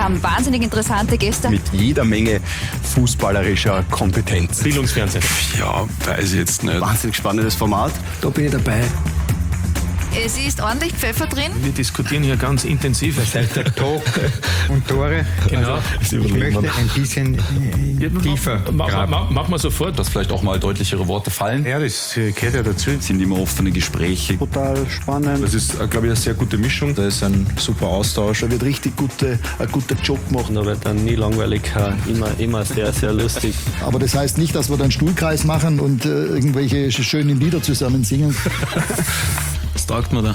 haben wahnsinnig interessante Gäste. Mit jeder Menge fußballerischer Kompetenz. Bildungsfernsehen. Ja, weiß ich jetzt nicht. Wahnsinnig spannendes Format. Da bin ich dabei. Es ist ordentlich Pfeffer drin. Wir diskutieren hier ganz intensiv. Das heißt der Talk und Tore. Genau. Also, ich möchte ein bisschen tiefer graben. Mach mal sofort. Dass vielleicht auch mal deutlichere Worte fallen. Ja, das gehört ja dazu. Es sind immer offene Gespräche. Total spannend. Das ist, glaube ich, eine sehr gute Mischung. Da ist ein super Austausch. Da wird richtig ein guter Job gemacht. Da wird dann nie langweilig, immer sehr, sehr lustig. Aber das heißt nicht, dass wir dann Stuhlkreis machen und irgendwelche schönen Lieder zusammen singen. Was taugt man da?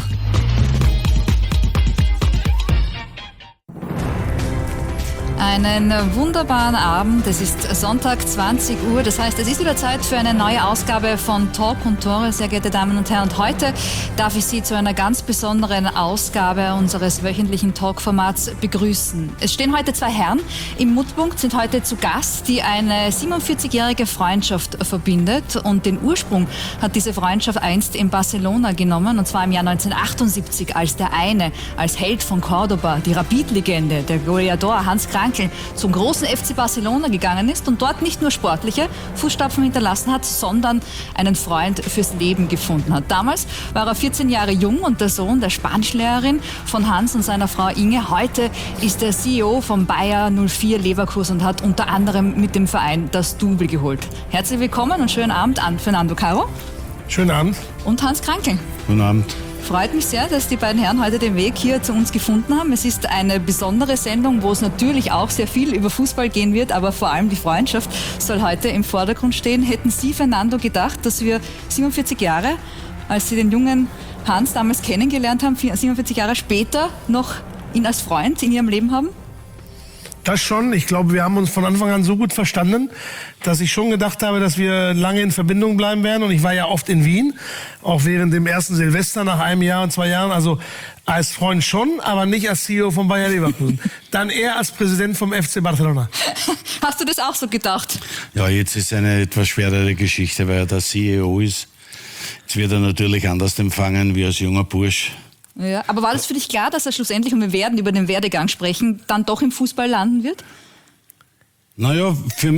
Einen wunderbaren Abend. Es ist Sonntag, 20 Uhr. Das heißt, es ist wieder Zeit für eine neue Ausgabe von Talk und Tore, sehr geehrte Damen und Herren. Und heute darf ich Sie zu einer ganz besonderen Ausgabe unseres wöchentlichen Talk-Formats begrüßen. Es stehen heute zwei Herren im Mittelpunkt, sind heute zu Gast, die eine 47-jährige Freundschaft verbindet. Und den Ursprung hat diese Freundschaft einst in Barcelona genommen, und zwar im Jahr 1978, als der eine, als Held von Cordoba, die Rapid-Legende, der Goleador Hans Krankl, zum großen FC Barcelona gegangen ist und dort nicht nur sportliche Fußstapfen hinterlassen hat, sondern einen Freund fürs Leben gefunden hat. Damals war er 14 Jahre jung und der Sohn der Spanischlehrerin von Hans und seiner Frau Inge. Heute ist er CEO von Bayer 04 Leverkusen und hat unter anderem mit dem Verein das Double geholt. Herzlich willkommen und schönen Abend an Fernando Caro. Schönen Abend. Und Hans Krankl. Guten Abend. Freut mich sehr, dass die beiden Herren heute den Weg hier zu uns gefunden haben. Es ist eine besondere Sendung, wo es natürlich auch sehr viel über Fußball gehen wird, aber vor allem die Freundschaft soll heute im Vordergrund stehen. Hätten Sie, Fernando, gedacht, dass wir 47 Jahre, als Sie den jungen Hans damals kennengelernt haben, 47 Jahre später noch ihn als Freund in Ihrem Leben haben? Das schon. Ich glaube, wir haben uns von Anfang an so gut verstanden, dass ich schon gedacht habe, dass wir lange in Verbindung bleiben werden. Und ich war ja oft in Wien, auch während dem ersten Silvester nach einem Jahr und 2 Jahren. Also als Freund schon, aber nicht als CEO von Bayer Leverkusen. Dann eher als Präsident vom FC Barcelona. Hast du das auch so gedacht? Ja, jetzt ist eine etwas schwerere Geschichte, weil er der CEO ist. Jetzt wird er natürlich anders empfangen wie als junger Bursch. Ja, aber war das für dich klar, dass er schlussendlich, und wir werden über den Werdegang sprechen, dann doch im Fußball landen wird? Naja,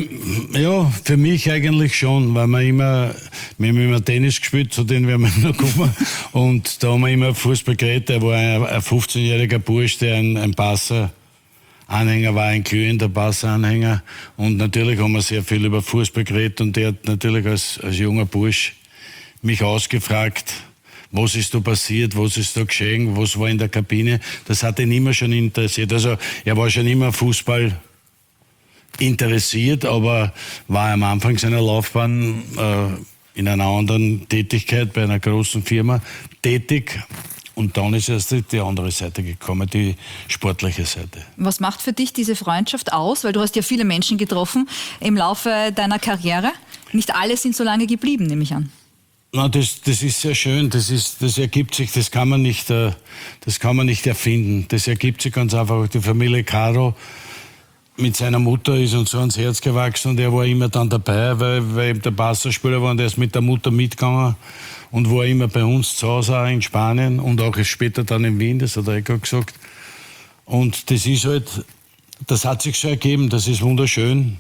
für mich eigentlich schon, weil wir haben immer Tennis gespielt, zu denen werden wir noch kommen. Und da haben wir immer Fußball geredet. Er war ein 15-jähriger Bursch, der ein Barca-Anhänger war, ein glühender Barca-Anhänger. Und natürlich haben wir sehr viel über Fußball geredet, und der hat natürlich als junger Bursch mich ausgefragt, was ist da passiert, was ist da geschehen, was war in der Kabine. Das hat ihn immer schon interessiert. Also er war schon immer Fußball interessiert, aber war am Anfang seiner Laufbahn in einer anderen Tätigkeit bei einer großen Firma tätig. Und dann ist erst die andere Seite gekommen, die sportliche Seite. Was macht für dich diese Freundschaft aus? Weil du hast ja viele Menschen getroffen im Laufe deiner Karriere. Nicht alle sind so lange geblieben, nehme ich an. Na, das ist sehr schön. Das ergibt sich. Das kann man nicht erfinden. Das ergibt sich ganz einfach. Die Familie Caro mit seiner Mutter ist uns so ans Herz gewachsen, und er war immer dann dabei, weil eben der Barca-Spieler war, und er ist mit der Mutter mitgegangen und war immer bei uns zu Hause auch in Spanien und auch später dann in Wien. Das hat er gerade gesagt. Und das ist halt, das hat sich so ergeben. Das ist wunderschön.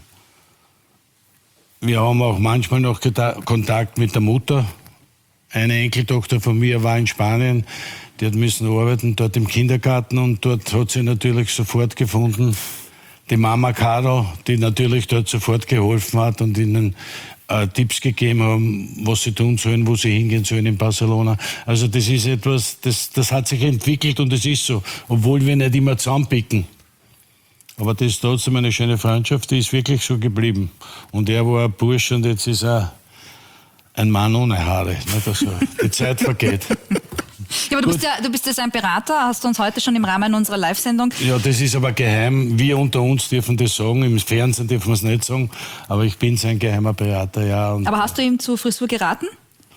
Wir haben auch manchmal noch Kontakt mit der Mutter. Eine Enkeltochter von mir war in Spanien, die hat müssen arbeiten dort im Kindergarten, und dort hat sie natürlich sofort gefunden die Mama Caro, die natürlich dort sofort geholfen hat und ihnen Tipps gegeben haben, was sie tun sollen, wo sie hingehen sollen in Barcelona. Also das ist etwas, das hat sich entwickelt, und es ist so, obwohl wir nicht immer zusammenpicken. Aber das ist trotzdem eine schöne Freundschaft, die ist wirklich so geblieben. Und er war ein Bursch, und jetzt ist er ein Mann ohne Haare. Nicht? Also, die Zeit vergeht. Ja, aber du bist ja sein Berater, hast du uns heute schon im Rahmen unserer Live-Sendung. Ja, das ist aber geheim. Wir unter uns dürfen das sagen, im Fernsehen dürfen wir es nicht sagen. Aber ich bin sein geheimer Berater, ja. Und aber hast du ihm zur Frisur geraten?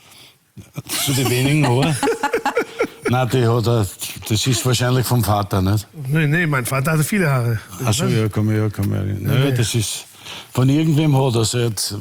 Zu den wenigen Haaren? Nein, das ist wahrscheinlich vom Vater, nicht? Nee, mein Vater hatte viele Haare. Achso, ja, komm her. Naja, das ist, von irgendwem hat er es jetzt.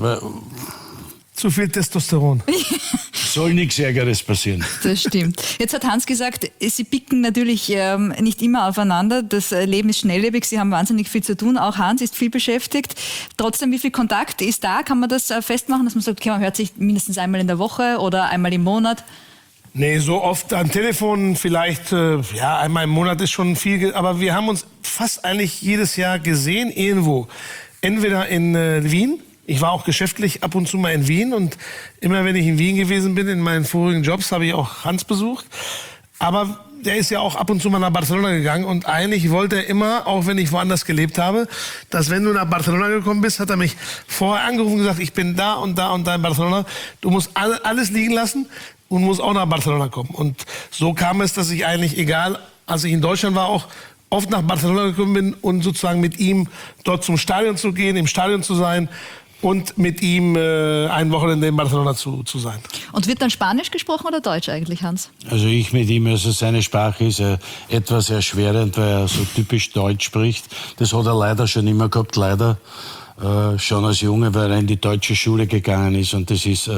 Zu viel Testosteron. Soll nichts Ärgeres passieren. Das stimmt. Jetzt hat Hans gesagt, Sie picken natürlich nicht immer aufeinander. Das Leben ist schnelllebig, Sie haben wahnsinnig viel zu tun. Auch Hans ist viel beschäftigt. Trotzdem, wie viel Kontakt ist da? Kann man das festmachen, dass man sagt, okay, man hört sich mindestens einmal in der Woche oder einmal im Monat? Nee, so oft am Telefon vielleicht, einmal im Monat ist schon viel. Aber wir haben uns fast eigentlich jedes Jahr gesehen irgendwo. Entweder in Wien. Ich war auch geschäftlich ab und zu mal in Wien und immer wenn ich in Wien gewesen bin, in meinen vorigen Jobs, habe ich auch Hans besucht. Aber der ist ja auch ab und zu mal nach Barcelona gegangen und eigentlich wollte er immer, auch wenn ich woanders gelebt habe, dass wenn du nach Barcelona gekommen bist, hat er mich vorher angerufen und gesagt, ich bin da und da und da in Barcelona. Du musst alles liegen lassen und musst auch nach Barcelona kommen. Und so kam es, dass ich eigentlich, egal, als ich in Deutschland war, auch oft nach Barcelona gekommen bin und sozusagen mit ihm dort zum Stadion zu gehen, im Stadion zu sein und mit ihm ein Wochenende in Barcelona zu sein. Und wird dann Spanisch gesprochen oder Deutsch eigentlich, Hans? Also ich mit ihm, also seine Sprache ist etwas erschwerend, weil er so typisch Deutsch spricht. Das hat er leider schon immer gehabt, leider. Schon als Junge, weil er in die deutsche Schule gegangen ist. Und das ist,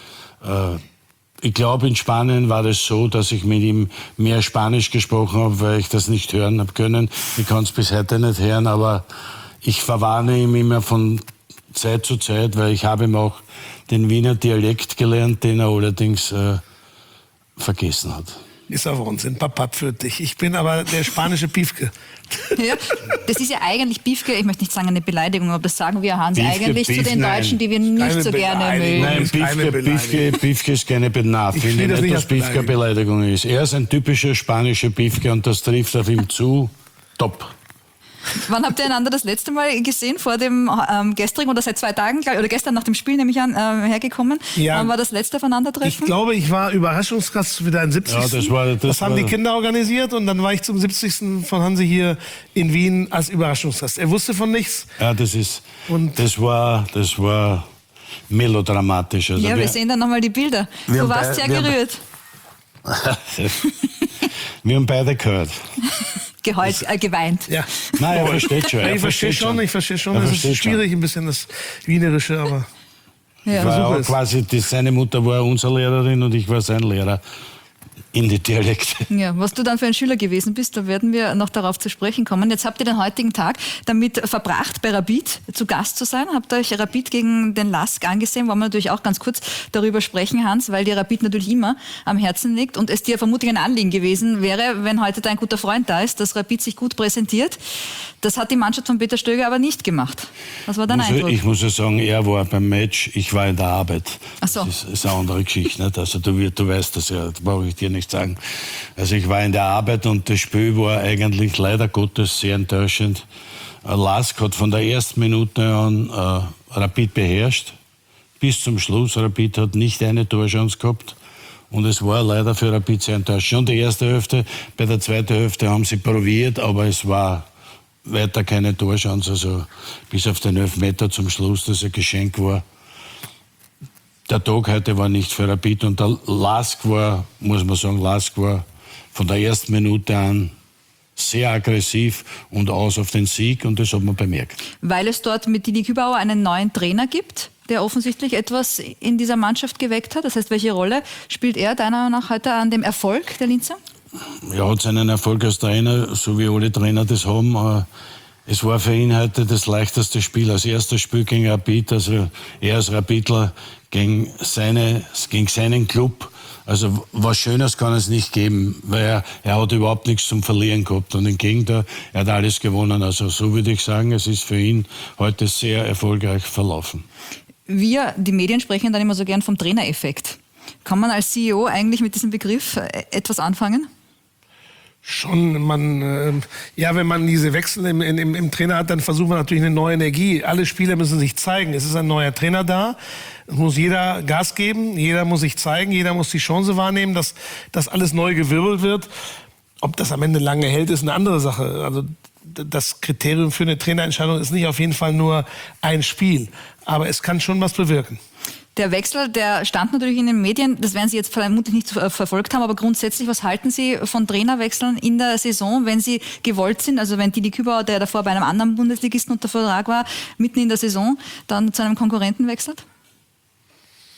ich glaube, in Spanien war das so, dass ich mit ihm mehr Spanisch gesprochen habe, weil ich das nicht hören habe können. Ich kann es bis heute nicht hören, aber ich verwarne ihm immer von Zeit zu Zeit, weil ich habe ihm auch den Wiener Dialekt gelernt, den er allerdings vergessen hat. Ist aber Unsinn, Papa für dich. Ich bin aber der spanische Piefke. Ja, das ist ja eigentlich Piefke, ich möchte nicht sagen eine Beleidigung, aber das sagen wir, Hans, Piefke, eigentlich zu den Deutschen, die wir nicht so gerne mögen. Nein, Piefke ist keine Beleidigung. Ich finde nicht, dass Piefke eine Beleidigung ist. Er ist ein typischer spanischer Piefke und das trifft auf ihm zu. Top. Wann habt ihr einander das letzte Mal gesehen? Vor dem gestrigen oder seit 2 Tagen, oder gestern nach dem Spiel nehme ich an, hergekommen. Ja. Wann war das letzte Aufeinandertreffen? Ich glaube, ich war Überraschungsgast für deinen 70. Ja, das haben die Kinder organisiert und dann war ich zum 70. von Hansi hier in Wien als Überraschungsgast. Er wusste von nichts. Ja, das war melodramatisch. Also ja, wir sehen dann nochmal die Bilder. Du warst sehr gerührt. Wir haben beide gehört. Geweint. Ja. Nein, er versteht schon. Ich verstehe schon. Es ist schwierig, ein bisschen das Wienerische, aber ja. War quasi, seine Mutter war unsere Lehrerin und ich war sein Lehrer in die Dialekte. Ja, was du dann für ein Schüler gewesen bist, da werden wir noch darauf zu sprechen kommen. Jetzt habt ihr den heutigen Tag damit verbracht, bei Rapid zu Gast zu sein. Habt euch Rapid gegen den LASK angesehen. Wollen wir natürlich auch ganz kurz darüber sprechen, Hans, weil dir Rapid natürlich immer am Herzen liegt und es dir vermutlich ein Anliegen gewesen wäre, wenn heute dein guter Freund da ist, dass Rapid sich gut präsentiert. Das hat die Mannschaft von Peter Stöger aber nicht gemacht. Was war dein Eindruck? Ich muss ja sagen, er war beim Match, ich war in der Arbeit. Ach so. Das ist eine andere Geschichte. Nicht? Also du weißt das ja, das brauche ich dir nicht sagen. Also ich war in der Arbeit und das Spiel war eigentlich leider Gottes sehr enttäuschend. LASK hat von der ersten Minute an Rapid beherrscht. Bis zum Schluss. Rapid hat nicht eine Torchance gehabt. Und es war leider für Rapid sehr enttäuschend. Schon die erste Hälfte, bei der zweiten Hälfte haben sie probiert, aber es war weiter keine Torchance. Also bis auf den Elfmeter zum Schluss, das ein Geschenk war. Der Tag heute war nicht für Rapid und der LASK war, muss man sagen, LASK war von der ersten Minute an sehr aggressiv und aus auf den Sieg und das hat man bemerkt. Weil es dort mit Didi Kübauer einen neuen Trainer gibt, der offensichtlich etwas in dieser Mannschaft geweckt hat. Das heißt, welche Rolle spielt er deiner Meinung nach heute an dem Erfolg der Linzer? Er hat seinen Erfolg als Trainer, so wie alle Trainer das haben. Es war für ihn heute das leichteste Spiel, als erstes Spiel gegen Rapid, also er als Rapidler gegen seinen Club. Also was Schönes kann es nicht geben, weil er hat überhaupt nichts zum Verlieren gehabt und im Gegenteil, er hat alles gewonnen. Also so würde ich sagen, es ist für ihn heute sehr erfolgreich verlaufen. Wir, die Medien, sprechen dann immer so gern vom Trainereffekt. Kann man als CEO eigentlich mit diesem Begriff etwas anfangen? Schon, wenn man diese Wechsel im Trainer hat, dann versucht man natürlich eine neue Energie. Alle Spieler müssen sich zeigen. Es ist ein neuer Trainer da. Es muss jeder Gas geben, jeder muss sich zeigen, jeder muss die Chance wahrnehmen, dass alles neu gewirbelt wird. Ob das am Ende lange hält, ist eine andere Sache. Also das Kriterium für eine Trainerentscheidung ist nicht auf jeden Fall nur ein Spiel. Aber es kann schon was bewirken. Der Wechsel, der stand natürlich in den Medien, das werden Sie jetzt vermutlich nicht verfolgt haben, aber grundsätzlich, was halten Sie von Trainerwechseln in der Saison, wenn sie gewollt sind? Also wenn Didi Kübauer, der davor bei einem anderen Bundesligisten unter Vertrag war, mitten in der Saison dann zu einem Konkurrenten wechselt?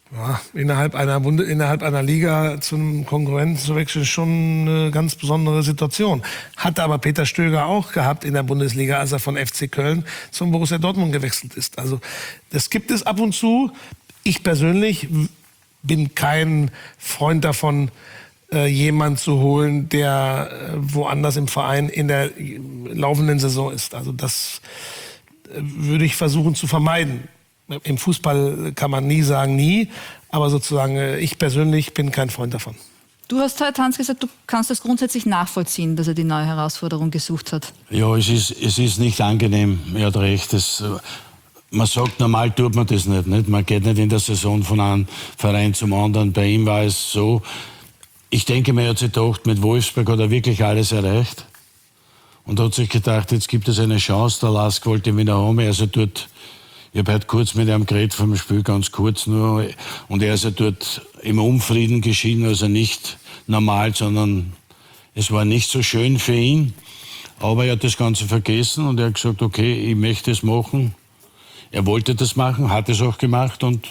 Ja, innerhalb einer Liga zu einem Konkurrenten zu wechseln, ist schon eine ganz besondere Situation. Hatte aber Peter Stöger auch gehabt in der Bundesliga, als er von FC Köln zum Borussia Dortmund gewechselt ist. Also das gibt es ab und zu. Ich persönlich bin kein Freund davon, jemand zu holen, der woanders im Verein in der laufenden Saison ist. Also das würde ich versuchen zu vermeiden. Im Fußball kann man nie sagen nie, aber sozusagen ich persönlich bin kein Freund davon. Du hast heute, Hans, gesagt, du kannst das grundsätzlich nachvollziehen, dass er die neue Herausforderung gesucht hat. Ja, es ist nicht angenehm, er hat recht. Man sagt, normal tut man das nicht. Man geht nicht in der Saison von einem Verein zum anderen. Bei ihm war es so, ich denke mir, er hat sich gedacht, mit Wolfsburg hat er wirklich alles erreicht. Und hat sich gedacht, jetzt gibt es eine Chance, der Lask wollte ihn wieder haben. Also dort, ich habe heute kurz mit ihm geredet vom Spiel, ganz kurz nur. Und er ist ja dort im Unfrieden geschieden, also nicht normal, sondern es war nicht so schön für ihn. Aber er hat das Ganze vergessen und er hat gesagt, okay, ich möchte es machen. Er wollte das machen, hat es auch gemacht und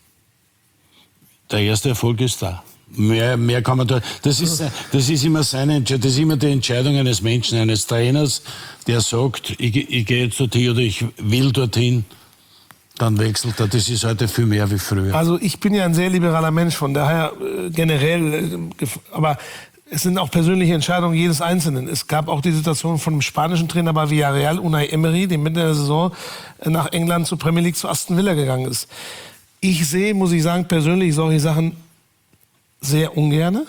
der erste Erfolg ist da. Mehr kann man da. Das ist immer seine Entscheidung. Das ist immer die Entscheidung eines Menschen, eines Trainers, der sagt, ich gehe jetzt dorthin oder ich will dorthin. Dann wechselt er. Das ist heute viel mehr wie früher. Also ich bin ja ein sehr liberaler Mensch, von daher generell. Aber es sind auch persönliche Entscheidungen jedes Einzelnen. Es gab auch die Situation von dem spanischen Trainer bei Villarreal, Unai Emery, der mitten in der Saison nach England zur Premier League zu Aston Villa gegangen ist. Ich sehe, muss ich sagen, persönlich solche Sachen sehr ungerne.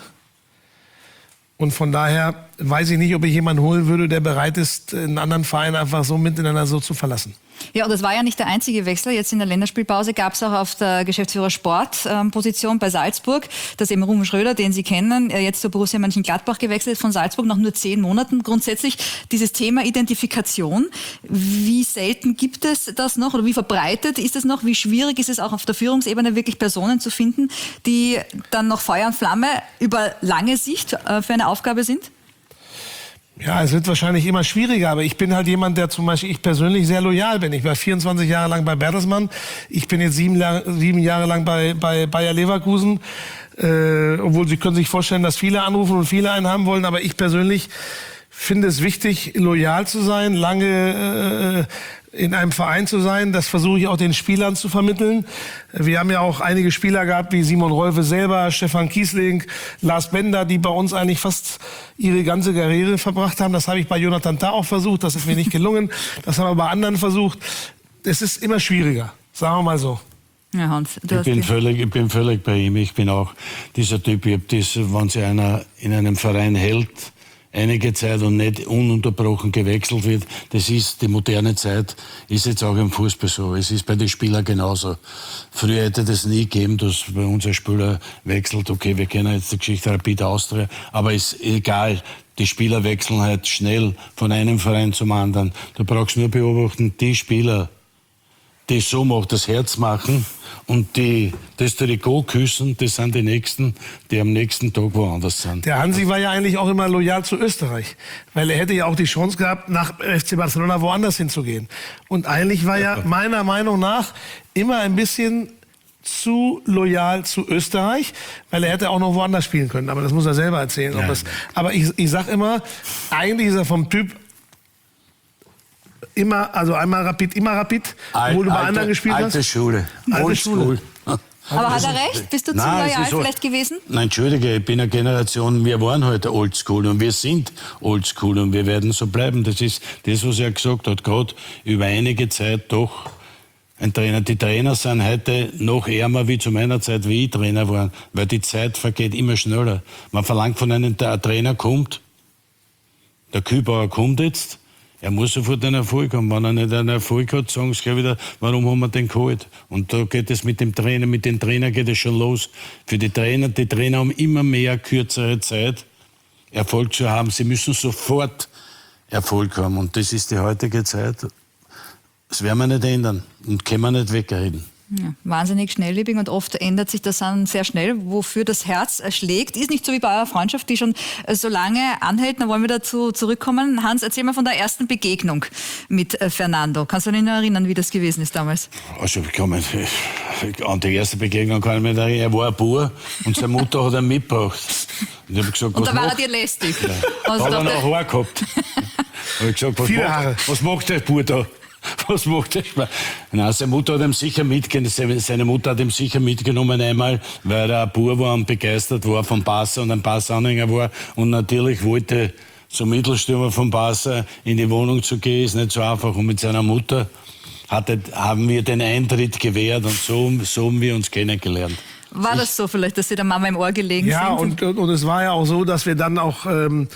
Und von daher weiß ich nicht, ob ich jemanden holen würde, der bereit ist, einen anderen Verein einfach so miteinander so zu verlassen. Ja, und das war ja nicht der einzige Wechsel. Jetzt in der Länderspielpause gab es auch auf der Geschäftsführer Sport-Position bei Salzburg, dass eben Ruben Schröder, den Sie kennen, jetzt zu Borussia Mönchengladbach gewechselt, von Salzburg nach nur 10 Monaten. Grundsätzlich dieses Thema Identifikation, wie selten gibt es das noch oder wie verbreitet ist es noch? Wie schwierig ist es auch auf der Führungsebene wirklich Personen zu finden, die dann noch Feuer und Flamme über lange Sicht für eine Aufgabe sind? Ja, es wird wahrscheinlich immer schwieriger, aber ich bin halt jemand, der zum Beispiel, ich persönlich sehr loyal bin. Ich war 24 Jahre lang bei Bertelsmann, ich bin jetzt 7 Jahre lang bei Bayer Leverkusen, obwohl Sie können sich vorstellen, dass viele anrufen und viele einen haben wollen, aber ich persönlich finde es wichtig, loyal zu sein, lange in einem Verein zu sein. Das versuche ich auch den Spielern zu vermitteln. Wir haben ja auch einige Spieler gehabt, wie Simon Rolfe selber, Stefan Kiesling, Lars Bender, die bei uns eigentlich fast ihre ganze Karriere verbracht haben. Das habe ich bei Jonathan Tah auch versucht. Das ist mir nicht gelungen. Das haben wir bei anderen versucht. Es ist immer schwieriger, sagen wir mal so. Ja, Hans, ich bin völlig bei ihm. Ich bin auch dieser Typ, wenn sich einer in einem Verein hält, einige Zeit und nicht ununterbrochen gewechselt wird. Das ist die moderne Zeit, ist jetzt auch im Fußball so. Es ist bei den Spielern genauso. Früher hätte das nie gegeben, dass bei uns ein Spieler wechselt. Okay, wir kennen jetzt die Geschichte Rapid Austria, aber ist egal. Die Spieler wechseln halt schnell von einem Verein zum anderen. Du brauchst nur beobachten, die Spieler, die so macht, das Herz machen und die das Trikot küssen, das sind die Nächsten, die am nächsten Tag woanders sind. Der Hansi war ja eigentlich auch immer loyal zu Österreich, weil er hätte ja auch die Chance gehabt, nach FC Barcelona woanders hinzugehen. Und eigentlich war er meiner Meinung nach immer ein bisschen zu loyal zu Österreich, weil er hätte auch noch woanders spielen können. Aber das muss er selber erzählen. Aber ich sag immer, eigentlich ist er vom Typ immer, also einmal Rapid, immer Rapid, obwohl du bei anderen gespielt hast. Alte Schule. Alte Schule. Aber hat er recht? Bist du zu loyal vielleicht gewesen? Nein, entschuldige, ich bin eine Generation, wir waren heute oldschool und wir sind oldschool und wir werden so bleiben. Das ist das, was er gesagt hat, gerade über einige Zeit doch ein Trainer. Die Trainer sind heute noch ärmer wie zu meiner Zeit, wie ich Trainer war, weil die Zeit vergeht immer schneller. Man verlangt von einem, der Trainer kommt, der Kühlbauer kommt jetzt, er muss sofort einen Erfolg haben. Wenn er nicht einen Erfolg hat, sagen sie gleich wieder, warum haben wir den geholt? Und da geht es mit dem Trainer, mit den Trainern geht es schon los. Für die Trainer haben immer mehr kürzere Zeit, Erfolg zu haben. Sie müssen sofort Erfolg haben. Und das ist die heutige Zeit. Das werden wir nicht ändern und können wir nicht wegreden. Ja, wahnsinnig schnelllebig und oft ändert sich das dann sehr schnell, wofür das Herz schlägt. Ist nicht so wie bei eurer Freundschaft, die schon so lange anhält. Dann wollen wir dazu zurückkommen. Hans, erzähl mal von der ersten Begegnung mit Fernando. Kannst du dich noch erinnern, wie das gewesen ist damals? Also, an die erste Begegnung kann ich mich erinnern. Er war ein Bauer und seine Mutter hat ihn mitgebracht. Und, ich hab gesagt, und da war er macht? dir lästig. Ja. Also hat er noch Haar gehabt. Hab ich gesagt, was macht der Bauer da? Was macht der Spaß? Nein, seine Mutter hat ihm sicher mitgenommen. Seine Mutter hat ihm sicher mitgenommen einmal, weil er ein Bauer war und begeistert war vom Barca und ein Barca-Anhänger war und natürlich wollte zum Mittelstürmer vom Barca in die Wohnung zu gehen, ist nicht so einfach. Und mit seiner Mutter haben wir den Eintritt gewährt und so haben wir uns kennengelernt. War das so vielleicht, dass Sie der Mama im Ohr gelegen sind? Ja, und es war ja auch so, dass wir dann auch,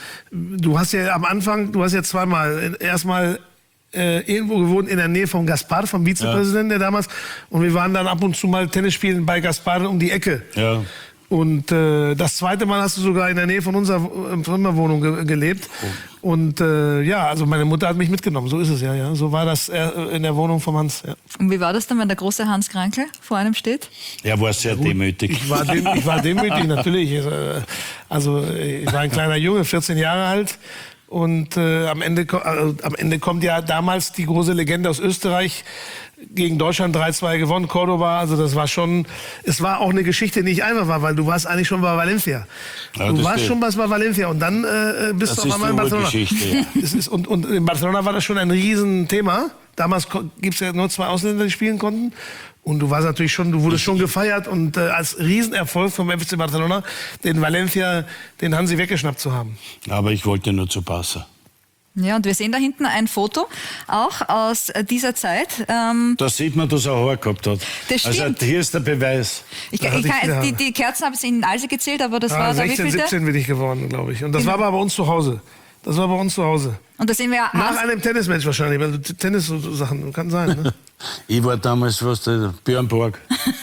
du hast ja am Anfang, zweimal, erstmal irgendwo gewohnt in der Nähe von Gaspar, vom Vizepräsidenten der damals. Und wir waren dann ab und zu mal Tennis spielen bei Gaspar um die Ecke. Ja. Und das zweite Mal hast du sogar in der Nähe von unserer Wohnung gelebt. Oh. Und also meine Mutter hat mich mitgenommen, so ist es ja. So war das in der Wohnung von Hans. Ja. Und wie war das dann, wenn der große Hans Krankl vor einem steht? Er war sehr demütig. Ich war demütig, natürlich. Also ich war ein kleiner Junge, 14 Jahre alt. Und am Ende kommt ja damals die große Legende aus Österreich, gegen Deutschland 3-2 gewonnen, Cordoba. Also das war schon, es war auch eine Geschichte, die nicht einfach war, weil du warst eigentlich schon bei Valencia. Ja, du warst schon bei Valencia und dann bist du auf einmal in Barcelona. Ja. Und in Barcelona war das schon ein Riesenthema. Damals gibt es ja nur 2 Ausländer, die spielen konnten. Und du warst natürlich schon, du wurdest schon gefeiert und als Riesenerfolg vom FC Barcelona, den Valencia, den Hansi weggeschnappt zu haben. Aber ich wollte nur zu Barca. Ja, und wir sehen da hinten ein Foto, auch aus dieser Zeit. Da sieht man, dass er Haar gehabt hat. Das stimmt. Also hier ist der Beweis. Die Kerzen habe ich in Alse gezählt, aber das war da 16, 17 bin ich geworden, glaube ich. Und das war aber bei uns zu Hause. Und da sehen wir nach einem Tennismatch wahrscheinlich, weil Tennis-Sachen, kann sein. Ne? Ich war damals Björn Borg.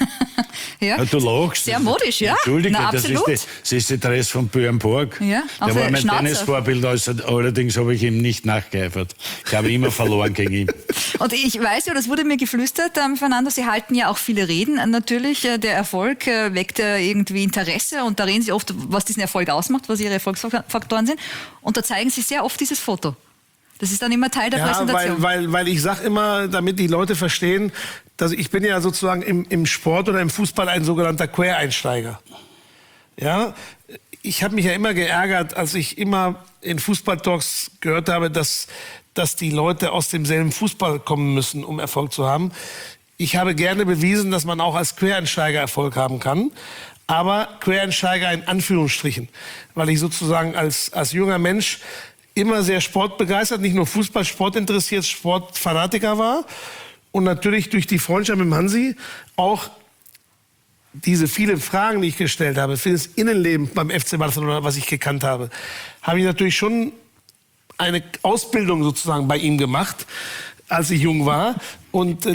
Ja. Du lachst. Sehr modisch, ja. Entschuldige, Na, das ist die Dress von Björn Borg. Ja, der war mein Tennisvorbild, allerdings habe ich ihm nicht nachgeeifert. Ich habe immer verloren gegen ihn. Und ich weiß ja, das wurde mir geflüstert, Fernando, Sie halten ja auch viele Reden. Natürlich, der Erfolg weckt irgendwie Interesse und da reden Sie oft, was diesen Erfolg ausmacht, was Ihre Erfolgsfaktoren sind. Und da zeigen Sie sehr oft dieses Foto. Das ist dann immer Teil der Präsentation. Weil ich sage immer, damit die Leute verstehen, dass ich bin ja sozusagen im Sport oder im Fußball ein sogenannter Quereinsteiger. Ja, ich habe mich ja immer geärgert, als ich immer in Fußballtalks gehört habe, dass die Leute aus demselben Fußball kommen müssen, um Erfolg zu haben. Ich habe gerne bewiesen, dass man auch als Quereinsteiger Erfolg haben kann. Aber Quereinsteiger in Anführungsstrichen. Weil ich sozusagen als junger Mensch immer sehr sportbegeistert, nicht nur Fußball, Sport interessiert, Sportfanatiker war. Und natürlich durch die Freundschaft mit Hansi auch diese vielen Fragen, die ich gestellt habe, für das Innenleben beim FC Barcelona, was ich gekannt habe, habe ich natürlich schon eine Ausbildung sozusagen bei ihm gemacht, als ich jung war. Und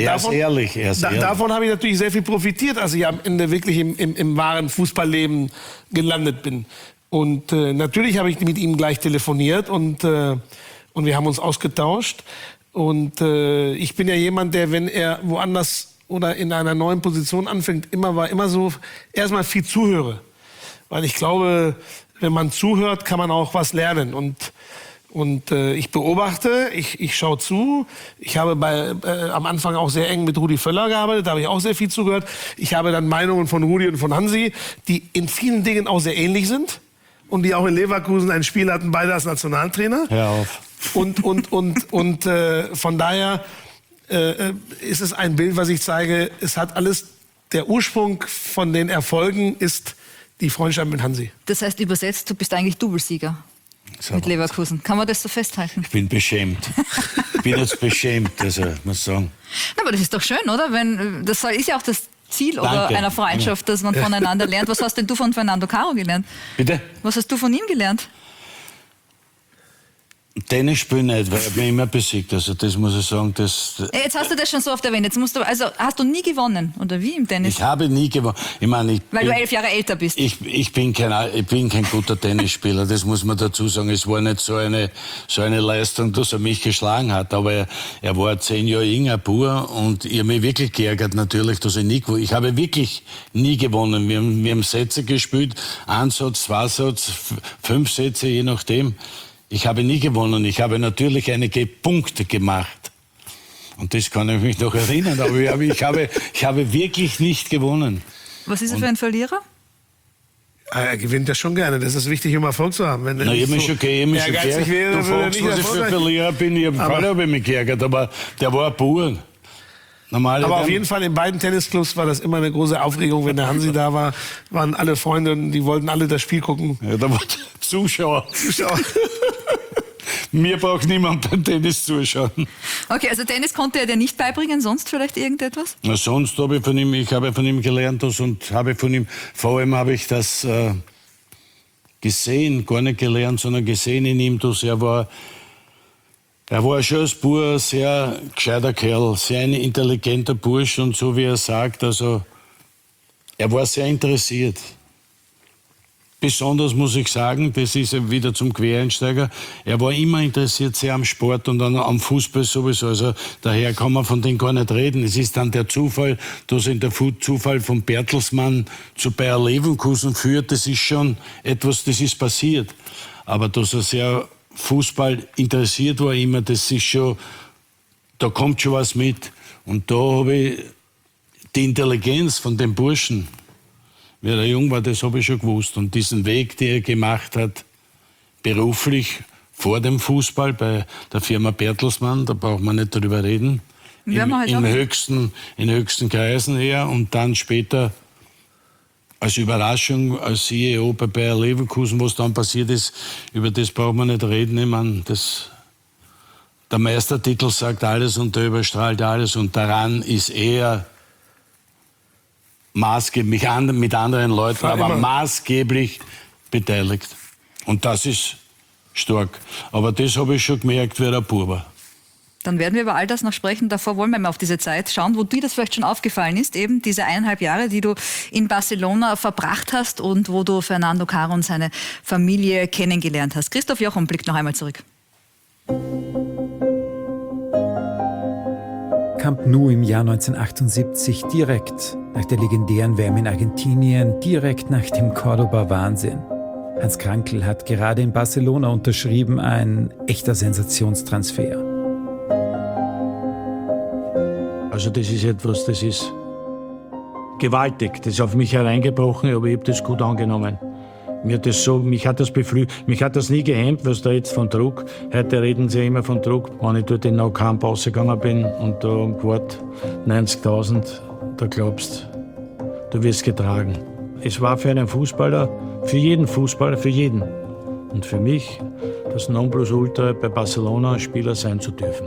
davon habe ich natürlich sehr viel profitiert, als ich am Ende wirklich im wahren Fußballleben gelandet bin. Und natürlich habe ich mit ihm gleich telefoniert und wir haben uns ausgetauscht. Und ich bin ja jemand, der, wenn er woanders oder in einer neuen Position anfängt, immer so erstmal viel zuhöre. Weil ich glaube, wenn man zuhört, kann man auch was lernen. Und ich beobachte, ich schaue zu. Ich habe am Anfang auch sehr eng mit Rudi Völler gearbeitet, da habe ich auch sehr viel zugehört. Ich habe dann Meinungen von Rudi und von Hansi, die in vielen Dingen auch sehr ähnlich sind. Und die auch in Leverkusen ein Spiel hatten, beide als Nationaltrainer. Hör auf. Und von daher ist es ein Bild, was ich zeige, es hat alles, der Ursprung von den Erfolgen ist die Freundschaft mit Hansi. Das heißt übersetzt, du bist eigentlich Doublesieger mit Leverkusen. Kann man das so festhalten? Ich bin beschämt. Ich bin jetzt beschämt, also muss ich sagen. Na, aber das ist doch schön, oder? Das ist ja auch das Ziel oder einer Freundschaft, dass man voneinander lernt. Was hast denn du von Fernando Caro gelernt? Bitte? Was hast du von ihm gelernt? Tennis spielen nicht, weil er mich immer besiegt. Also das muss ich sagen. Jetzt hast du das schon so oft erwähnt. Jetzt musst du, also hast du nie gewonnen, oder wie im Tennis? Ich habe nie gewonnen. Ich meine, weil du 11 Jahre älter bist. Ich bin kein guter Tennisspieler, das muss man dazu sagen. Es war nicht so eine Leistung, dass er mich geschlagen hat. Aber er war 10 Jahre jünger, pur, und ich habe mich wirklich geärgert natürlich, dass ich nie gewonnen habe. Ich habe wirklich nie gewonnen. Wir haben Sätze gespielt, 1 Satz, 2 Satz, 5 Sätze, je nachdem. Ich habe nie gewonnen. Ich habe natürlich einige Punkte gemacht. Und das kann ich mich noch erinnern. Aber ich habe wirklich nicht gewonnen. Was ist er für ein Verlierer? Er gewinnt ja schon gerne. Das ist wichtig, um Erfolg zu haben. Wenn Na, ich habe mich schon geärgert. Du fragst, was ich für Verlierer bin. Ich habe mich geärgert, aber der war pur. Aber auf jeden Fall in beiden Tennisclubs war das immer eine große Aufregung. Wenn der Hansi da war, waren alle Freunde und die wollten alle das Spiel gucken. Ja, da waren Zuschauer. Mir braucht niemand beim Tennis zuschauen. Okay, also Tennis konnte er dir nicht beibringen, sonst vielleicht irgendetwas? Na, sonst habe ich von ihm gelernt vor allem habe ich das gesehen, gar nicht gelernt, sondern gesehen in ihm, dass er war schon als Bub sehr gescheiter Kerl, sehr ein intelligenter Bursch, und so wie er sagt, also er war sehr interessiert. Besonders muss ich sagen, das ist wieder zum Quereinsteiger, er war immer interessiert sehr am Sport und dann am Fußball sowieso. Also daher kann man von dem gar nicht reden. Es ist dann der Zufall, dass ihn der Zufall von Bertelsmann zu Bayer Leverkusen führt. Das ist schon etwas, das ist passiert. Aber dass er sehr Fußball interessiert war immer, das ist schon, da kommt schon was mit. Und da habe ich die Intelligenz von dem Burschen, wie er jung war, das habe ich schon gewusst. Und diesen Weg, den er gemacht hat, beruflich vor dem Fußball bei der Firma Bertelsmann, da braucht man nicht darüber reden, in höchsten Kreisen her, und dann später als Überraschung als CEO bei Bayer Leverkusen, was dann passiert ist, über das braucht man nicht reden. Ich meine, der Meistertitel sagt alles und der überstrahlt alles, und daran ist er maßgeblich, mit anderen Leuten, aber maßgeblich beteiligt. Und das ist stark. Aber das habe ich schon gemerkt, wie er Bub war. Dann werden wir über all das noch sprechen. Davor wollen wir mal auf diese Zeit schauen, wo dir das vielleicht schon aufgefallen ist, eben diese 1,5 Jahre, die du in Barcelona verbracht hast und wo du Fernando Caro und seine Familie kennengelernt hast. Christoph Jochum blickt noch einmal zurück. Camp Nou im Jahr 1978, direkt nach der legendären WM in Argentinien, direkt nach dem Cordoba-Wahnsinn. Hans Krankl hat gerade in Barcelona unterschrieben, ein echter Sensationstransfer. Also das ist etwas, das ist gewaltig. Das ist auf mich hereingebrochen, aber ich habe das gut angenommen. Mich hat das nie gehemmt, was da jetzt von Druck. Heute reden sie immer von Druck. Wenn ich dort in No Camp rausgegangen bin und da am Quart 90.000, da glaubst du wirst getragen. Es war für einen Fußballer, für jeden. Und für mich das Nonplusultra bei Barcelona Spieler sein zu dürfen.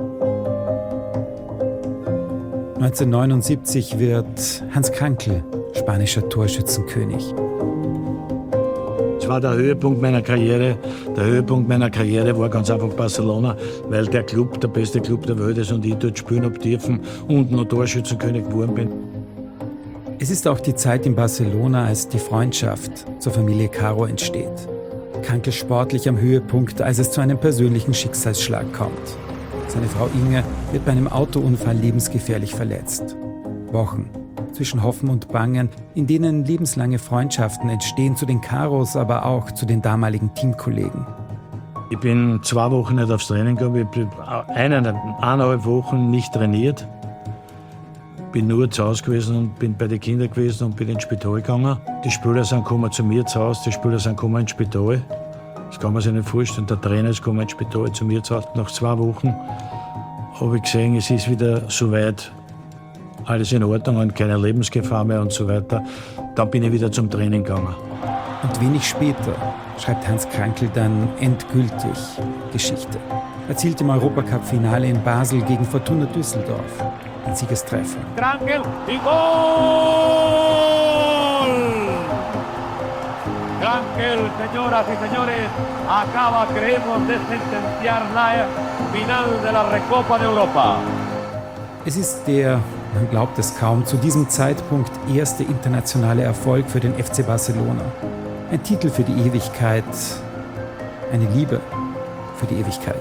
1979 wird Hans Krankl spanischer Torschützenkönig. Das war der Höhepunkt meiner Karriere. Der Höhepunkt meiner Karriere war ganz einfach Barcelona, weil der Club, der beste Club der Welt ist und ich dort spielen habe dürfen und noch Torschützenkönig geworden bin. Es ist auch die Zeit in Barcelona, als die Freundschaft zur Familie Caro entsteht. Krankl sportlich am Höhepunkt, als es zu einem persönlichen Schicksalsschlag kommt. Seine Frau Inge wird bei einem Autounfall lebensgefährlich verletzt. Wochen zwischen Hoffen und Bangen, in denen lebenslange Freundschaften entstehen zu den Caros, aber auch zu den damaligen Teamkollegen. Ich bin 2 Wochen nicht aufs Training gegangen, ich habe 1,5 Wochen nicht trainiert. Bin nur zu Hause gewesen und bin bei den Kindern gewesen und bin ins Spital gegangen. Die Spieler sind gekommen zu mir zu Hause, die Spieler sind gekommen ins Spital. Das kann man sich nicht vorstellen. Der Trainer ist gekommen ins Spital zu mir zu Hause. Nach 2 Wochen habe ich gesehen, es ist wieder soweit. Alles in Ordnung und keine Lebensgefahr mehr und so weiter. Dann bin ich wieder zum Training gegangen. Und wenig später schreibt Hans Krankl dann endgültig Geschichte. Erzielt im Europacup-Finale in Basel gegen Fortuna Düsseldorf ein Siegestreffer. Krankl, die Goal! Ángel, señoras y señores, acaba, creemos, de sentenciar la final de la Recopa de Europa. Es ist der, man glaubt es kaum, zu diesem Zeitpunkt erste internationale Erfolg für den FC Barcelona. Ein Titel für die Ewigkeit, eine Liebe für die Ewigkeit.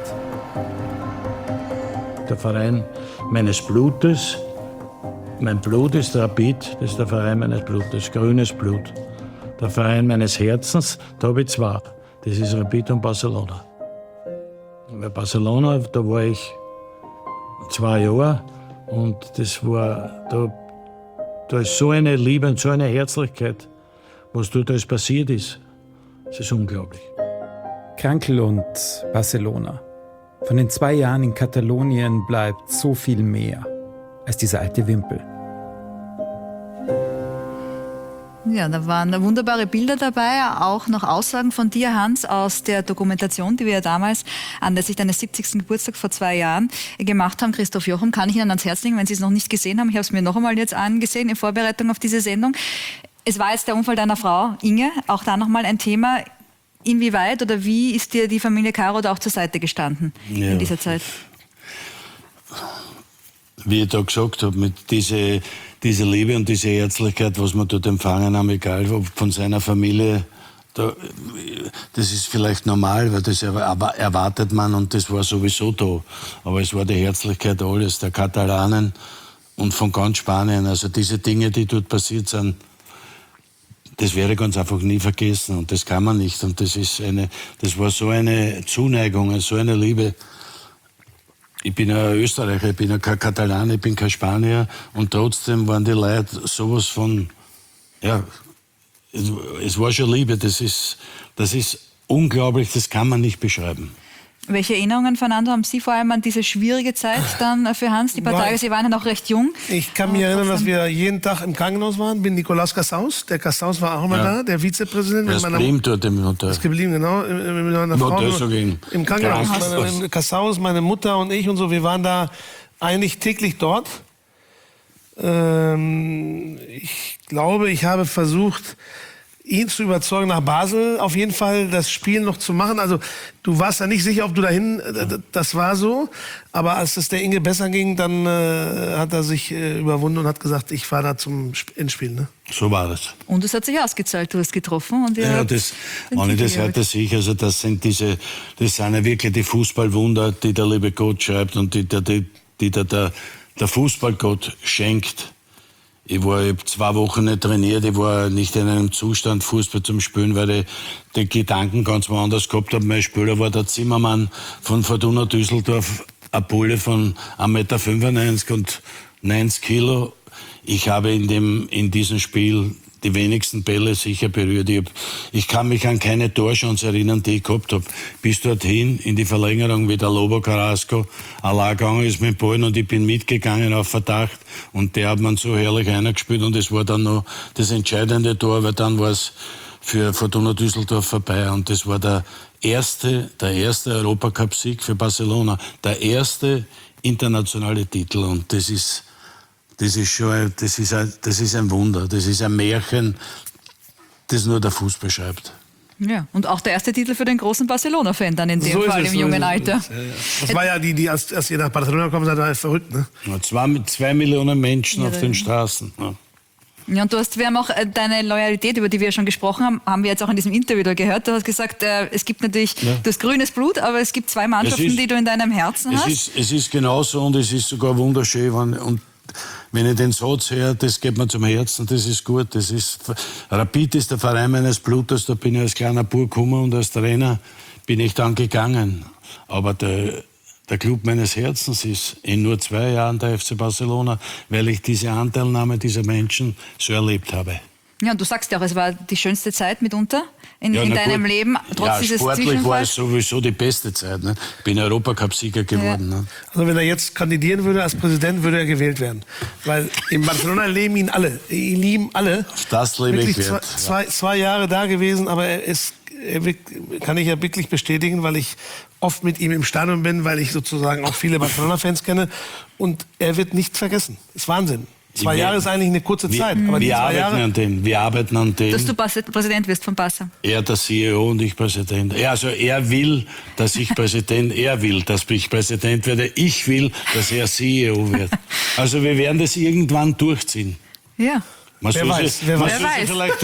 Der Verein meines Blutes, mein Blut ist Rapid, das ist der Verein meines Blutes, grünes Blut. Der Verein meines Herzens, da habe ich zwei, das ist Rapid und Barcelona. Bei Barcelona, da war ich 2 Jahre und das war, da ist so eine Liebe und so eine Herzlichkeit, was dort alles passiert ist. Das ist unglaublich. Krankl und Barcelona. Von den 2 Jahren in Katalonien bleibt so viel mehr als dieser alte Wimpel. Ja, da waren wunderbare Bilder dabei, auch noch Aussagen von dir, Hans, aus der Dokumentation, die wir ja damals anlässlich deines 70. Geburtstags vor 2 Jahren gemacht haben. Christoph Jochum, kann ich Ihnen ans Herz legen, wenn Sie es noch nicht gesehen haben. Ich habe es mir noch einmal jetzt angesehen in Vorbereitung auf diese Sendung. Es war jetzt der Unfall deiner Frau, Inge, auch da nochmal ein Thema. Inwieweit oder wie ist dir die Familie Caro da auch zur Seite gestanden in dieser Zeit? Wie ich da gesagt habe, mit diese Liebe und diese Herzlichkeit, was wir dort empfangen haben, egal ob von seiner Familie, das ist vielleicht normal, weil das erwartet man und das war sowieso da. Aber es war die Herzlichkeit alles, der Katalanen und von ganz Spanien. Also diese Dinge, die dort passiert sind, das werde ich ganz einfach nie vergessen und das kann man nicht. Und das war so eine Zuneigung, so eine Liebe. Ich bin ja Österreicher, ich bin ja kein Katalaner, ich bin kein Spanier und trotzdem waren die Leute sowas von, ja, es war schon Liebe, das ist unglaublich, das kann man nicht beschreiben. Welche Erinnerungen, Fernando, haben Sie vor allem an diese schwierige Zeit dann für Hans? Die paar Tage, Sie waren ja noch recht jung. Ich kann mich erinnern, dass wir jeden Tag im Krankenhaus waren, bin Nicolas Cassaus. Der Cassaus war auch immer da, der Vizepräsident. Er ist geblieben dort im Hotel. Ist geblieben, genau. Mit meiner Frau im Krankenhaus. Cassaus, meine Mutter und ich und so, wir waren da eigentlich täglich dort. Ich glaube, ich habe versucht, ihn zu überzeugen, nach Basel auf jeden Fall das Spiel noch zu machen. Also du warst ja nicht sicher, ob du dahin, das war so. Aber als es der Inge besser ging, dann hat er sich überwunden und hat gesagt, ich fahre da zum Endspiel. Ne? So war das. Und es hat sich ausgezahlt, du hast getroffen. Und ja, wenn ich das heute sehe, also das sind ja wirklich die Fußballwunder, die der liebe Gott schreibt und die der Fußballgott schenkt. Ich habe 2 Wochen nicht trainiert, ich war nicht in einem Zustand, Fußball zum Spielen, weil ich die Gedanken ganz woanders gehabt habe. Mein Spieler war der Zimmermann von Fortuna Düsseldorf, ein Bulle von 1,95 Meter und 90 Kilo. Ich habe in diesem Spiel die wenigsten Bälle sicher berührt. Ich kann mich an keine Torchance erinnern, die ich gehabt habe. Bis dorthin, in die Verlängerung, wie der Lobo Carrasco allein gegangen ist mit dem Ball und ich bin mitgegangen auf Verdacht und der hat man so herrlich eingespielt und es war dann noch das entscheidende Tor, weil dann war es für Fortuna Düsseldorf vorbei und das war der erste Europacup-Sieg für Barcelona, der erste internationale Titel und das ist ein Wunder, das ist ein Märchen, das nur der Fußball schreibt. Ja, und auch der erste Titel für den großen Barcelona-Fan dann in dem Fall im jungen Alter. Das war ja die als ihr nach Barcelona gekommen seid, war verrückt, ne? 2 Millionen Menschen auf den Straßen. Ja. Ja, und wir haben auch deine Loyalität, über die wir schon gesprochen haben wir jetzt auch in diesem Interview da gehört. Du hast gesagt, es gibt natürlich das grünes Blut, aber es gibt 2 Mannschaften, die du in deinem Herzen hast. Es ist genauso und es ist sogar wunderschön. Und wenn ich den Satz höre, das geht mir zum Herzen, das ist gut. Rapid ist der Verein meines Blutes, da bin ich als kleiner Bub gekommen und als Trainer bin ich dann gegangen. Aber der Club meines Herzens ist in nur 2 Jahren der FC Barcelona, weil ich diese Anteilnahme dieser Menschen so erlebt habe. Ja, und du sagst ja auch, es war die schönste Zeit mitunter in deinem Leben, trotz dieses sportlich Zwischenfalls. War es sowieso die beste Zeit. Ne? Ich bin Europacup-Sieger geworden. Ne? Also wenn er jetzt kandidieren würde als Präsident, würde er gewählt werden. Weil in Barcelona leben ihn alle. Ihn lieben alle. Das lebe ich wert. 2 Jahre da gewesen, aber kann ich ja wirklich bestätigen, weil ich oft mit ihm im Stadion bin, weil ich sozusagen auch viele Barcelona-Fans kenne. Und er wird nichts vergessen. Das ist Wahnsinn. 2 Jahre ist eigentlich eine kurze Zeit. Aber wir arbeiten an dem. Dass du Präsident wirst von Barca. Er der CEO und ich Präsident. Also er will, dass ich Präsident, er will, dass ich Präsident werde. Ich will, dass er CEO wird. Also wir werden das irgendwann durchziehen. Ja. Man Wer weiß. Vielleicht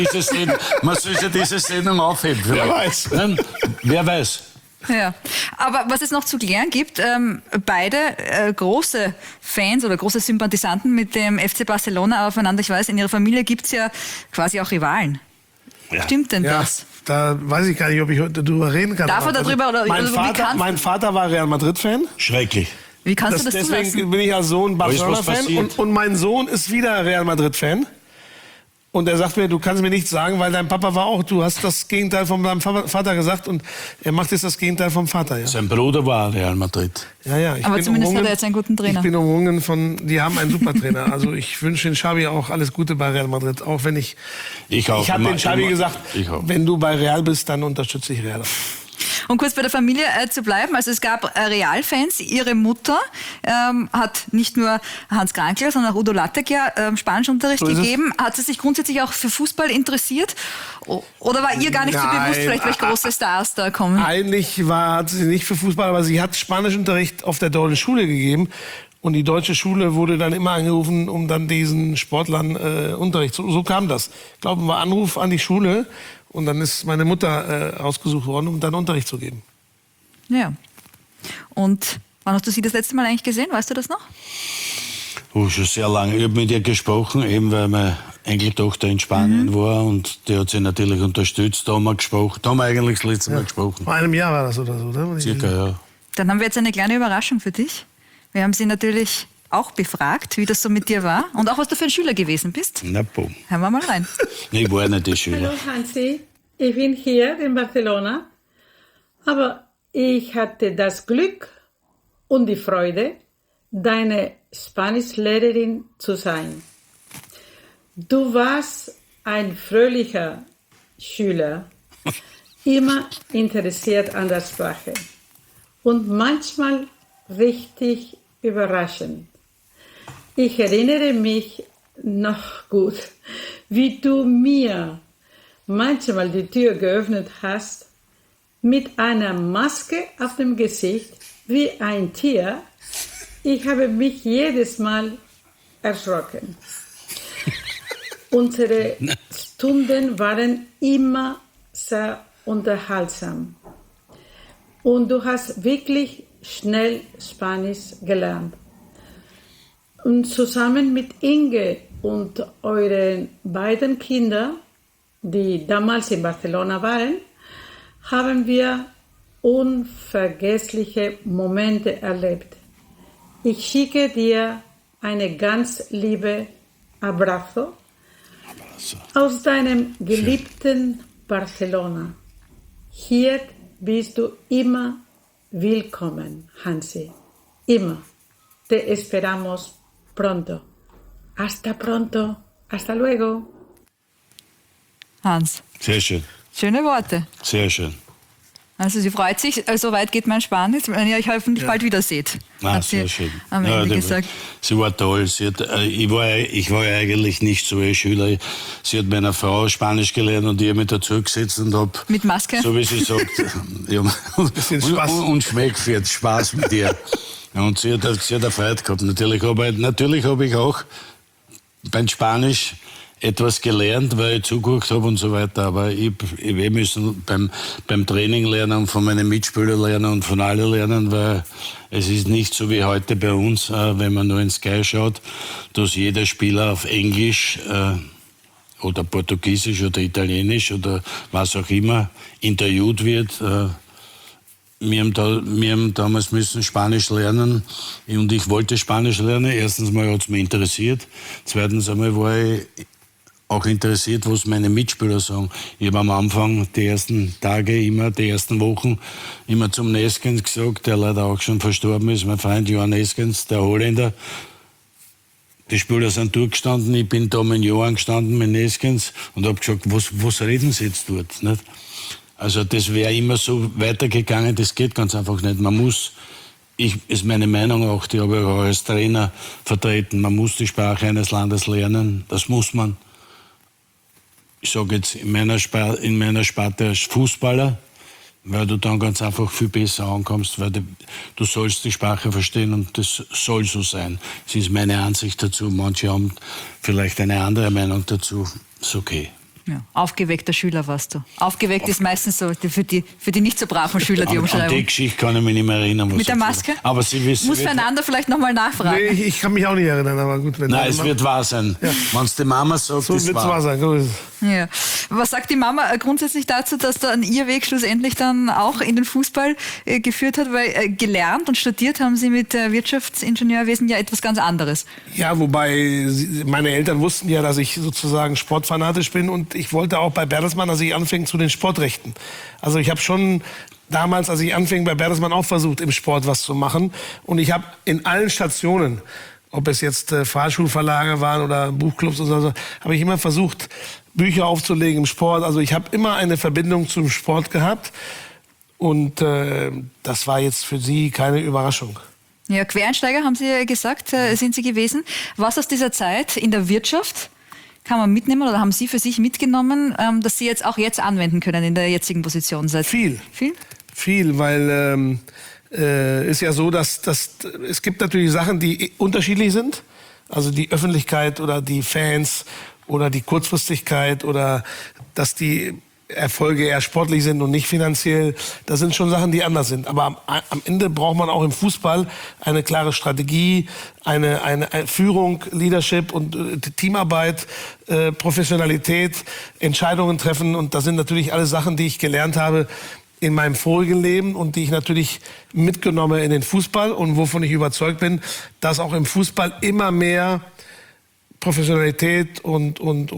diese Sendung aufheben. Wer weiß. Nein, wer weiß. Ja, aber was es noch zu klären gibt, beide große Fans oder große Sympathisanten mit dem FC Barcelona aufeinander. Ich weiß, in ihrer Familie gibt es ja quasi auch Rivalen. Ja. Stimmt denn das? Da weiß ich gar nicht, ob ich heute darüber reden kann. Darf er darüber oder mein Vater war Real Madrid-Fan. Schrecklich. Wie kannst du das deswegen zulassen? bin ich als Sohn Barcelona-Fan und mein Sohn ist wieder Real Madrid-Fan. Und er sagt mir, du kannst mir nichts sagen, weil dein Papa war auch, du hast das Gegenteil von deinem Vater gesagt und er macht jetzt das Gegenteil vom Vater. Ja. Sein Bruder war Real Madrid. Ja, aber zumindest hat er jetzt einen guten Trainer. Ich bin umrungen die haben einen super Trainer. Also ich wünsche den Xavi auch alles Gute bei Real Madrid, auch wenn ich habe den Xavi gesagt, wenn du bei Real bist, dann unterstütze ich Real. Um kurz bei der Familie zu bleiben, also es gab Real-Fans. Ihre Mutter hat nicht nur Hans Krankl, sondern auch Udo Lattek Spanischunterricht gegeben. Hat sie sich grundsätzlich auch für Fußball interessiert? Oder war ihr gar nicht so bewusst, vielleicht welche große Stars da kommen? Eigentlich hat sie nicht für Fußball, aber sie hat Spanischunterricht auf der deutschen Schule gegeben. Und die deutsche Schule wurde dann immer angerufen, um dann diesen Sportlern Unterricht zu. So kam das. Ich glaube, war Anruf an die Schule. Und dann ist meine Mutter ausgesucht worden, um dann Unterricht zu geben. Ja. Und wann hast du sie das letzte Mal eigentlich gesehen? Weißt du das noch? Schon sehr lange. Ich habe mit ihr gesprochen, eben weil meine Enkeltochter in Spanien war. Und die hat sie natürlich unterstützt. Da haben wir gesprochen. Da haben wir eigentlich das letzte Mal gesprochen. Vor einem Jahr war das oder so, oder? Circa, ja. Dann haben wir jetzt eine kleine Überraschung für dich. Wir haben sie natürlich auch befragt, wie das so mit dir war und auch, was du für ein Schüler gewesen bist. Na, boom. Hören wir mal rein. Ich war nicht der Schüler. Hallo Hansi, ich bin hier in Barcelona, aber ich hatte das Glück und die Freude, deine Spanischlehrerin zu sein. Du warst ein fröhlicher Schüler, immer interessiert an der Sprache und manchmal richtig überraschend. Ich erinnere mich noch gut, wie du mir manchmal die Tür geöffnet hast, mit einer Maske auf dem Gesicht, wie ein Tier. Ich habe mich jedes Mal erschrocken. Unsere Stunden waren immer sehr unterhaltsam. Und du hast wirklich schnell Spanisch gelernt. Und zusammen mit Inge und euren beiden Kindern, die damals in Barcelona waren, haben wir unvergessliche Momente erlebt. Ich schicke dir eine ganz liebe Abrazo aus deinem geliebten Barcelona. Hier bist du immer willkommen, Hansi. Immer. Te esperamos pronto. Hasta pronto. Hasta luego. Hans. Sehr schön. Schöne Worte. Sehr schön. Also sie freut sich, so weit geht mein Spanisch, wenn ihr euch hoffentlich bald wieder seht. Sehr schön. Am Ende gesagt. Sie war toll. Ich war ja eigentlich nicht so ein Schüler. Sie hat meiner Frau Spanisch gelernt und ich habe mich dazu gesetzt und habe... Mit Maske? So wie sie sagt. und schmeckt für Spaß mit ihr. Und sie hat eine Freude gehabt. Natürlich habe ich auch beim Spanisch etwas gelernt, weil ich zugeguckt habe und so weiter. Aber wir müssen beim Training lernen, von meinen Mitspielern lernen und von allen lernen, weil es ist nicht so wie heute bei uns, wenn man nur in Sky schaut, dass jeder Spieler auf Englisch oder Portugiesisch oder Italienisch oder was auch immer interviewt wird. Wir haben damals müssen Spanisch lernen und ich wollte Spanisch lernen. Erstens mal hat es mich interessiert. Zweitens einmal war ich auch interessiert, was meine Mitspieler sagen. Ich habe am Anfang die ersten Tage, die ersten Wochen immer zum Neskens gesagt, der leider auch schon verstorben ist, mein Freund Johann Neskens, der Holländer. Die Spieler sind durchgestanden, ich bin da mit Johann gestanden, mit Neskens und habe gesagt, was reden sie jetzt dort? Nicht? Also das wäre immer so weitergegangen, das geht ganz einfach nicht. Man muss ist meine Meinung auch, die habe ich auch als Trainer vertreten. Man muss die Sprache eines Landes lernen, das muss man. Ich sage jetzt in meiner Sparte als Fußballer, weil du dann ganz einfach viel besser ankommst, weil du sollst die Sprache verstehen und das soll so sein. Das ist meine Ansicht dazu. Manche haben vielleicht eine andere Meinung dazu. Ist okay. Ja, aufgeweckter Schüler warst du. Aufgeweckt ist meistens so für die nicht so braven Schüler, die Umschreibung. An die Geschichte kann ich mich nicht mehr erinnern. Mit der Maske? Aber Sie wissen... Muss füreinander vielleicht nochmal nachfragen. Nee, ich kann mich auch nicht erinnern, aber gut. Nein, es wird wahr sein. Ja. Wenn es die Mama sagt, so ist wird es wahr sein. Gut. Ja. Was sagt die Mama grundsätzlich dazu, dass dann ihr Weg schlussendlich dann auch in den Fußball geführt hat? Weil gelernt und studiert haben Sie mit Wirtschaftsingenieurwesen ja etwas ganz anderes. Ja, wobei meine Eltern wussten ja, dass ich sozusagen sportfanatisch bin und ich wollte auch bei Bertelsmann, als ich anfing, zu den Sportrechten. Also ich habe schon damals, als ich anfing, bei Bertelsmann auch versucht, im Sport was zu machen. Und ich habe in allen Stationen, ob es jetzt Fahrschulverlage waren oder Buchclubs oder so, habe ich immer versucht, Bücher aufzulegen im Sport. Also ich habe immer eine Verbindung zum Sport gehabt. Und das war jetzt für Sie keine Überraschung. Ja, Quereinsteiger, haben Sie gesagt, sind Sie gewesen. Was aus dieser Zeit in der Wirtschaft kann man mitnehmen oder haben Sie für sich mitgenommen, dass Sie jetzt auch anwenden können in der jetzigen Position? Viel, weil ist ja so, dass es gibt natürlich Sachen, die unterschiedlich sind. Also die Öffentlichkeit oder die Fans oder die Kurzfristigkeit oder dass die Erfolge eher sportlich sind und nicht finanziell. Das sind schon Sachen, die anders sind. Aber am Ende braucht man auch im Fußball eine klare Strategie, eine Führung, Leadership und Teamarbeit, Professionalität, Entscheidungen treffen. Und das sind natürlich alles Sachen, die ich gelernt habe in meinem vorigen Leben und die ich natürlich mitgenommen in den Fußball und wovon ich überzeugt bin, dass auch im Fußball immer mehr Professionalität und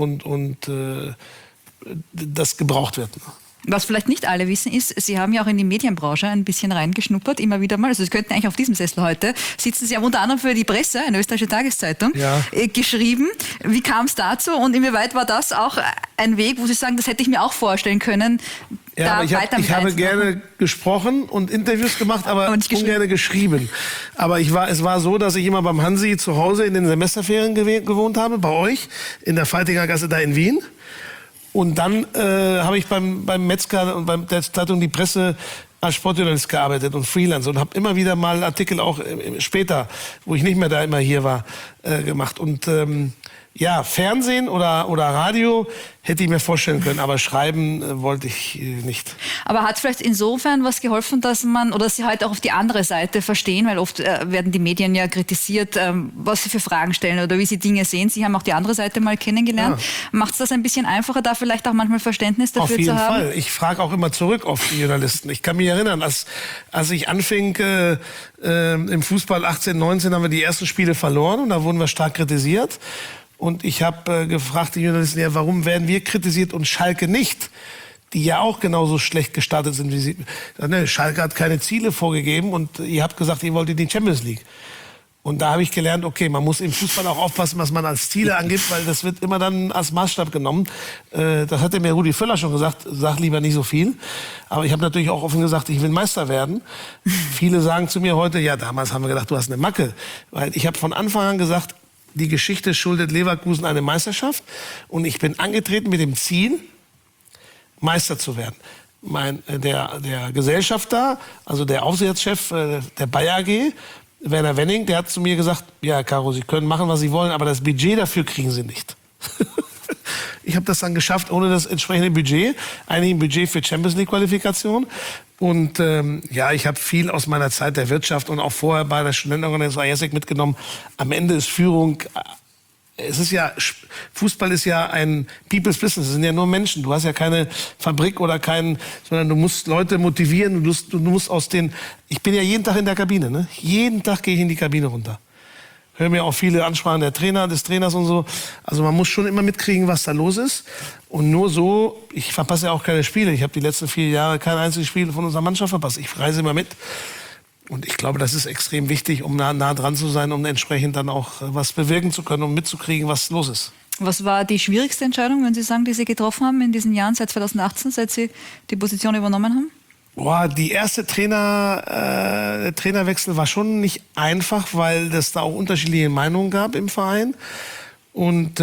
das gebraucht wird. Was vielleicht nicht alle wissen ist, Sie haben ja auch in die Medienbranche ein bisschen reingeschnuppert, immer wieder mal. Also Sie könnten eigentlich auf diesem Sessel heute sitzen. Sie haben unter anderem für die Presse, eine österreichische Tageszeitung, geschrieben. Wie kam es dazu und inwieweit war das auch ein Weg, wo Sie sagen, das hätte ich mir auch vorstellen können, ja, ich habe gerne gesprochen und Interviews gemacht, aber ungern geschrieben. Aber es war so, dass ich immer beim Hansi zu Hause in den Semesterferien gewohnt habe, bei euch, in der Feitinger Gasse da in Wien. Und dann habe ich beim Metzger und bei der Zeitung Die Presse als Sportjournalist gearbeitet und Freelancer und habe immer wieder mal Artikel auch später, wo ich nicht mehr da immer hier war, gemacht. Und ja, Fernsehen oder Radio hätte ich mir vorstellen können, aber schreiben wollte ich nicht. Aber hat vielleicht insofern was geholfen, dass man oder Sie heute auch auf die andere Seite verstehen, weil oft werden die Medien ja kritisiert, was sie für Fragen stellen oder wie sie Dinge sehen. Sie haben auch die andere Seite mal kennengelernt. Ja. Macht es das ein bisschen einfacher, da vielleicht auch manchmal Verständnis dafür zu haben? Auf jeden Fall. Ich frage auch immer zurück auf die Journalisten. Ich kann mich erinnern, als ich anfing im Fußball 18, 19 haben wir die ersten Spiele verloren und da wurden wir stark kritisiert. Und ich habe gefragt, die Journalisten, ja, warum werden wir kritisiert und Schalke nicht? Die ja auch genauso schlecht gestartet sind wie sie. Ne, Schalke hat keine Ziele vorgegeben und ihr habt gesagt, ihr wollt in die Champions League. Und da habe ich gelernt, okay, man muss im Fußball auch aufpassen, was man als Ziele angibt, weil das wird immer dann als Maßstab genommen. Das hatte mir Rudi Völler schon gesagt, sag lieber nicht so viel. Aber ich habe natürlich auch offen gesagt, ich will Meister werden. Viele sagen zu mir heute, ja, damals haben wir gedacht, du hast eine Macke. Weil ich habe von Anfang an gesagt, die Geschichte schuldet Leverkusen eine Meisterschaft. Und ich bin angetreten mit dem Ziel, Meister zu werden. Der Gesellschafter, also der Aufsichtsratschef der Bayer AG, Werner Wenning, der hat zu mir gesagt, ja, Caro, Sie können machen, was Sie wollen, aber das Budget dafür kriegen Sie nicht. Ich habe das dann geschafft, ohne das entsprechende Budget, eigentlich ein Budget für Champions League Qualifikation. Und ja, ich habe viel aus meiner Zeit der Wirtschaft und auch vorher bei der Studentenorganisation IESEC mitgenommen. Am Ende ist Führung, es ist ja, Fußball ist ja ein People's Business, es sind ja nur Menschen. Du hast ja keine Fabrik oder sondern du musst Leute motivieren. Du musst ich bin ja jeden Tag in der Kabine, ne? Jeden Tag gehe ich in die Kabine runter. Höre mir auch viele Ansprachen des Trainers und so. Also man muss schon immer mitkriegen, was da los ist. Und nur so, ich verpasse ja auch keine Spiele. Ich habe die letzten 4 Jahre kein einziges Spiel von unserer Mannschaft verpasst. Ich reise immer mit. Und ich glaube, das ist extrem wichtig, um nah dran zu sein, um entsprechend dann auch was bewirken zu können, um mitzukriegen, was los ist. Was war die schwierigste Entscheidung, wenn Sie sagen, die Sie getroffen haben in diesen Jahren, seit 2018, seit Sie die Position übernommen haben? Die erste Trainerwechsel war schon nicht einfach, weil es da auch unterschiedliche Meinungen gab im Verein. Und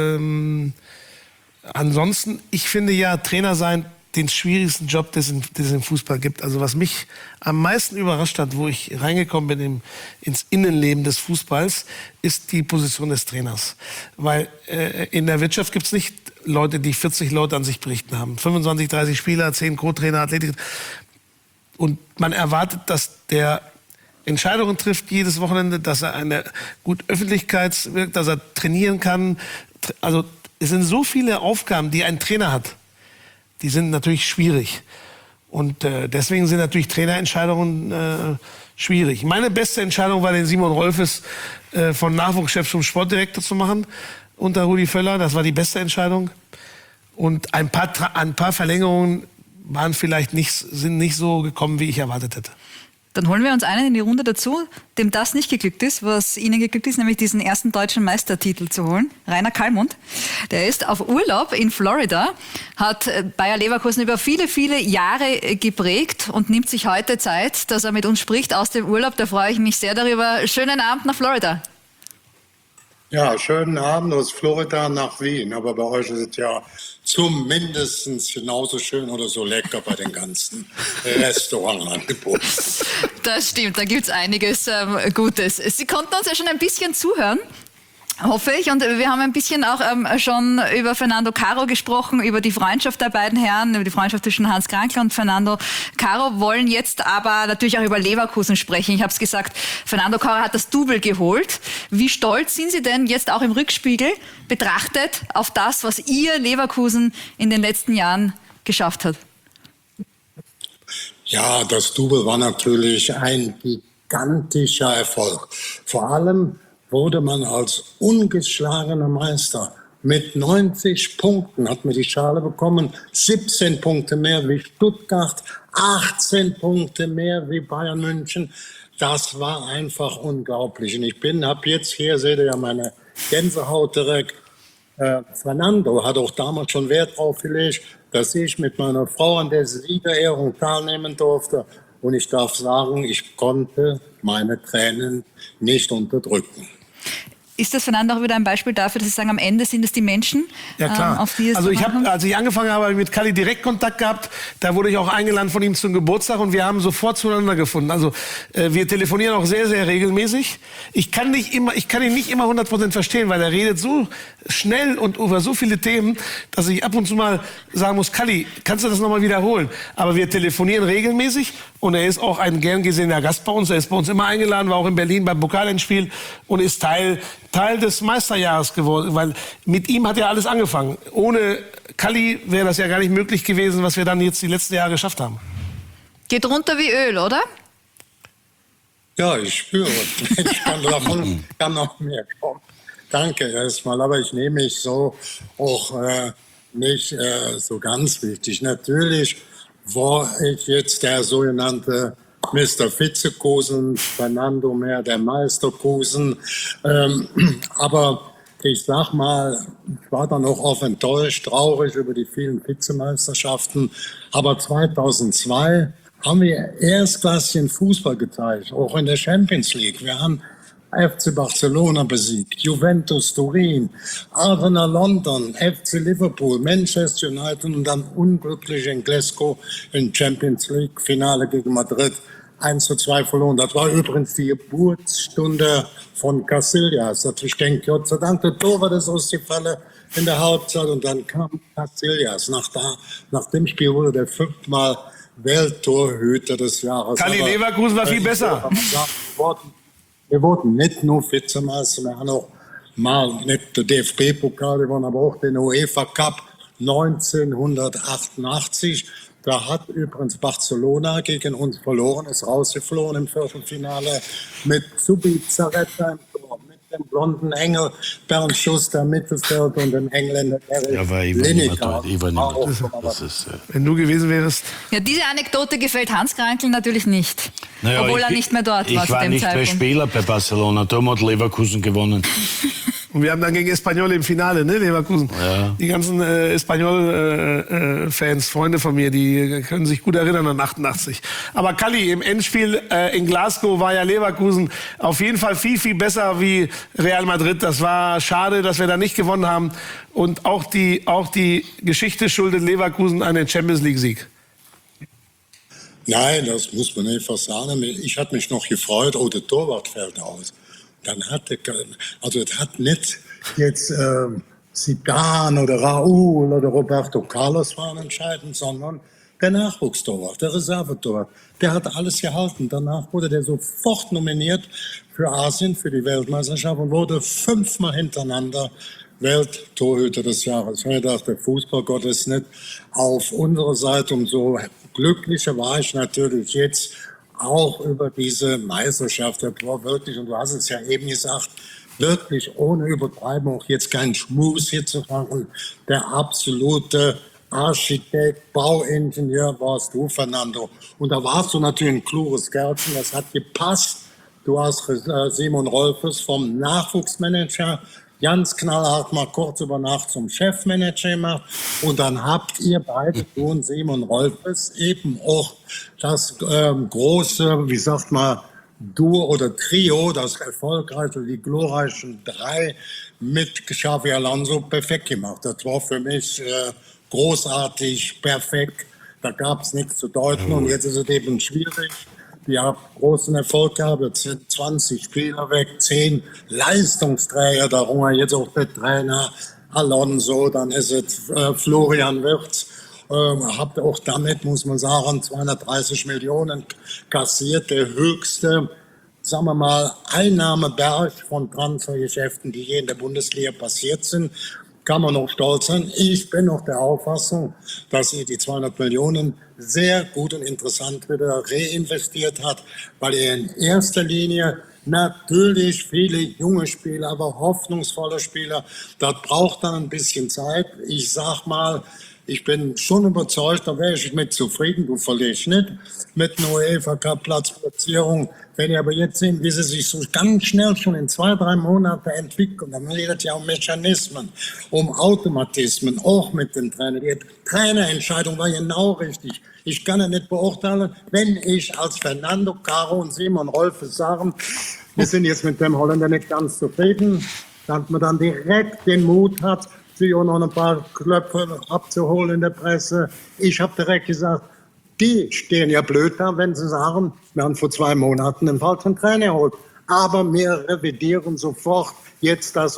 ansonsten, ich finde ja, Trainer sein den schwierigsten Job, den es im Fußball gibt. Also was mich am meisten überrascht hat, wo ich reingekommen bin ins Innenleben des Fußballs, ist die Position des Trainers. Weil in der Wirtschaft gibt es nicht Leute, die 40 Leute an sich berichten haben. 25, 30 Spieler, 10 Co-Trainer, Athletik. Und man erwartet, dass der Entscheidungen trifft jedes Wochenende, dass er eine gut öffentlichkeitswirkt, dass er trainieren kann. Also es sind so viele Aufgaben, die ein Trainer hat. Die sind natürlich schwierig. Und deswegen sind natürlich Trainerentscheidungen schwierig. Meine beste Entscheidung war, den Simon Rolfes von Nachwuchschef zum Sportdirektor zu machen unter Rudi Völler. Das war die beste Entscheidung. Und ein paar Verlängerungen sind nicht so gekommen, wie ich erwartet hätte. Dann holen wir uns einen in die Runde dazu, dem das nicht geglückt ist, was Ihnen geglückt ist, nämlich diesen ersten deutschen Meistertitel zu holen. Rainer Kallmund. Der ist auf Urlaub in Florida, hat Bayer Leverkusen über viele, viele Jahre geprägt und nimmt sich heute Zeit, dass er mit uns spricht aus dem Urlaub. Da freue ich mich sehr darüber. Schönen Abend nach Florida. Ja, schönen Abend aus Florida nach Wien. Aber bei euch ist es ja zumindest genauso schön oder so lecker bei den ganzen Restaurantangeboten. Das stimmt, da gibt es einiges Gutes. Sie konnten uns ja schon ein bisschen zuhören, hoffe ich. Und wir haben ein bisschen auch schon über Fernando Caro gesprochen, über die Freundschaft der beiden Herren, über die Freundschaft zwischen Hans Krankl und Fernando Caro, wollen jetzt aber natürlich auch über Leverkusen sprechen. Ich habe es gesagt, Fernando Caro hat das Double geholt. Wie stolz sind Sie denn jetzt auch im Rückspiegel betrachtet auf das, was Ihr Leverkusen in den letzten Jahren geschafft hat? Ja, das Double war natürlich ein gigantischer Erfolg. Vor allem wurde man als ungeschlagener Meister mit 90 Punkten, hat man die Schale bekommen, 17 Punkte mehr wie Stuttgart, 18 Punkte mehr wie Bayern München. Das war einfach unglaublich. Und ich habe jetzt hier, seht ihr ja meine Gänsehaut direkt. Fernando hat auch damals schon Wert drauf gelegt, dass ich mit meiner Frau an der Siegerehrung teilnehmen durfte. Und ich darf sagen, ich konnte meine Tränen nicht unterdrücken. Ist das, Fernando, auch wieder ein Beispiel dafür, dass Sie sagen, am Ende sind es die Menschen, ja, klar. Auf die es also als ich angefangen habe, mit Kalli direkt Kontakt gehabt. Da wurde ich auch eingeladen von ihm zum Geburtstag und wir haben sofort zueinander gefunden. Also wir telefonieren auch sehr, sehr regelmäßig. Ich kann ihn nicht immer 100% verstehen, weil er redet so schnell und über so viele Themen, dass ich ab und zu mal sagen muss, Kalli, kannst du das nochmal wiederholen? Aber wir telefonieren regelmäßig und er ist auch ein gern gesehener Gast bei uns. Er ist bei uns immer eingeladen, war auch in Berlin beim Pokalendspiel und ist Teil des Meisterjahres geworden, weil mit ihm hat ja alles angefangen. Ohne Kalli wäre das ja gar nicht möglich gewesen, was wir dann jetzt die letzten Jahre geschafft haben. Geht runter wie Öl, oder? Ja, ich spüre. Ich kann noch mehr kommen. Danke erstmal, aber ich nehme mich so auch nicht so ganz wichtig. Natürlich war ich jetzt der sogenannte Mr. Vizekusen, Fernando mehr der Meisterkusen. Aber ich sag mal, ich war dann auch oft enttäuscht, traurig über die vielen Vizemeisterschaften. Aber 2002 haben wir erstklassigen Fußball gezeigt, auch in der Champions League. Wir haben FC Barcelona besiegt, Juventus Turin, Arsenal London, FC Liverpool, Manchester United und dann unglücklich in Glasgow im Champions League Finale gegen Madrid 1:2 verloren. Das war übrigens die Geburtsstunde von Casillas. Ich denke, Gott sei Dank, der Torwart ist ausgefallen in der Halbzeit und dann kam Casillas. Nach dem Spiel wurde der 5-mal Welttorhüter des Jahres. Kalli Leverkusen war viel besser. Wir wurden nicht nur Vizemeister, wir haben auch mal nicht den DFB-Pokal gewonnen, aber auch den UEFA Cup 1988. Da hat übrigens Barcelona gegen uns verloren, ist rausgeflohen im Viertelfinale mit Zubizarreta im Tor, mit dem blonden Engel Bernd Schuster im Mittelfeld und dem Engländer Eric Lineker. Wenn du gewesen wärst. Ja, diese Anekdote gefällt Hans Krankl natürlich nicht. Naja, obwohl er nicht mehr dort war zu dem Zeitpunkt. Ich war nicht mehr Spieler bei Barcelona, darum hat Leverkusen gewonnen. Und wir haben dann gegen Espanyol im Finale, ne, Leverkusen. Ja. Die ganzen Espanyol-Fans, Freunde von mir, die können sich gut erinnern an 88. Aber Kalli, im Endspiel in Glasgow war ja Leverkusen auf jeden Fall viel, viel besser wie Real Madrid. Das war schade, dass wir da nicht gewonnen haben. Und auch die Geschichte schuldet Leverkusen einen Champions-League-Sieg. Nein, das muss man einfach sagen. Ich hatte mich noch gefreut, der Torwart fällt aus. Dann das hat nicht jetzt Zidane oder Raúl oder Roberto Carlos waren entscheidend, sondern der Nachwuchstorwart, der Reservetorwart. Der hat alles gehalten. Danach wurde der sofort nominiert für Asien, für die Weltmeisterschaft und wurde 5-mal hintereinander Welttorhüter des Jahres. Ich dachte, der Fußballgott ist nicht auf unserer Seite. Umso glücklicher war ich natürlich jetzt auch über diese Meisterschaft. Der war wirklich, und du hast es ja eben gesagt, wirklich ohne Übertreibung, auch jetzt keinen Schmus hier zu machen, der absolute Architekt, Bauingenieur warst du, Fernando. Und da warst du natürlich ein kluges Kerlchen, das hat gepasst. Du hast Simon Rolfes vom Nachwuchsmanager ganz knallhart mal kurz über Nacht zum Chefmanager gemacht. Und dann habt ihr beide, du und Simon Rolfes, eben auch das große, wie sagt man, Duo oder Trio, das erfolgreiche, die glorreichen 3 mit Xavi Alonso perfekt gemacht. Das war für mich großartig, perfekt. Da gab es nichts zu deuten und jetzt ist es eben schwierig. Die haben großen Erfolg gehabt, jetzt sind 20 Spieler weg, 10 Leistungsträger, darunter jetzt auch der Trainer Alonso, dann ist es Florian Wirtz. Habt auch damit, muss man sagen, 230 Millionen kassiert, der höchste, sagen wir mal, Einnahmeberg von Transfergeschäften, die je in der Bundesliga passiert sind. Kann man noch stolz sein. Ich bin noch der Auffassung, dass ihr die 200 Millionen sehr gut und interessant wieder reinvestiert hat, weil ihr in erster Linie natürlich viele junge Spieler, aber hoffnungsvolle Spieler, das braucht dann ein bisschen Zeit. Ich sag mal, ich bin schon überzeugt, da wäre ich mit zufrieden, du verlierst nicht, mit einer UEFA-Cup-Platzplatzierung. Wenn ihr aber jetzt sehen, wie sie sich so ganz schnell schon in 2-3 Monaten entwickeln, dann geht es ja um Mechanismen, um Automatismen, auch mit dem Trainer. Die Trainerentscheidung war genau richtig. Ich kann ja nicht beurteilen, wenn ich als Fernando, Caro und Simon Rolfe sagen, wir sind jetzt mit dem Holländer nicht ganz zufrieden, dass man dann direkt den Mut hat, sich auch noch ein paar Klöpfe abzuholen in der Presse. Ich habe direkt gesagt, die stehen ja blöd da, wenn sie sagen, wir haben vor 2 Monaten einen falschen Trainer geholt. Aber wir revidieren sofort jetzt das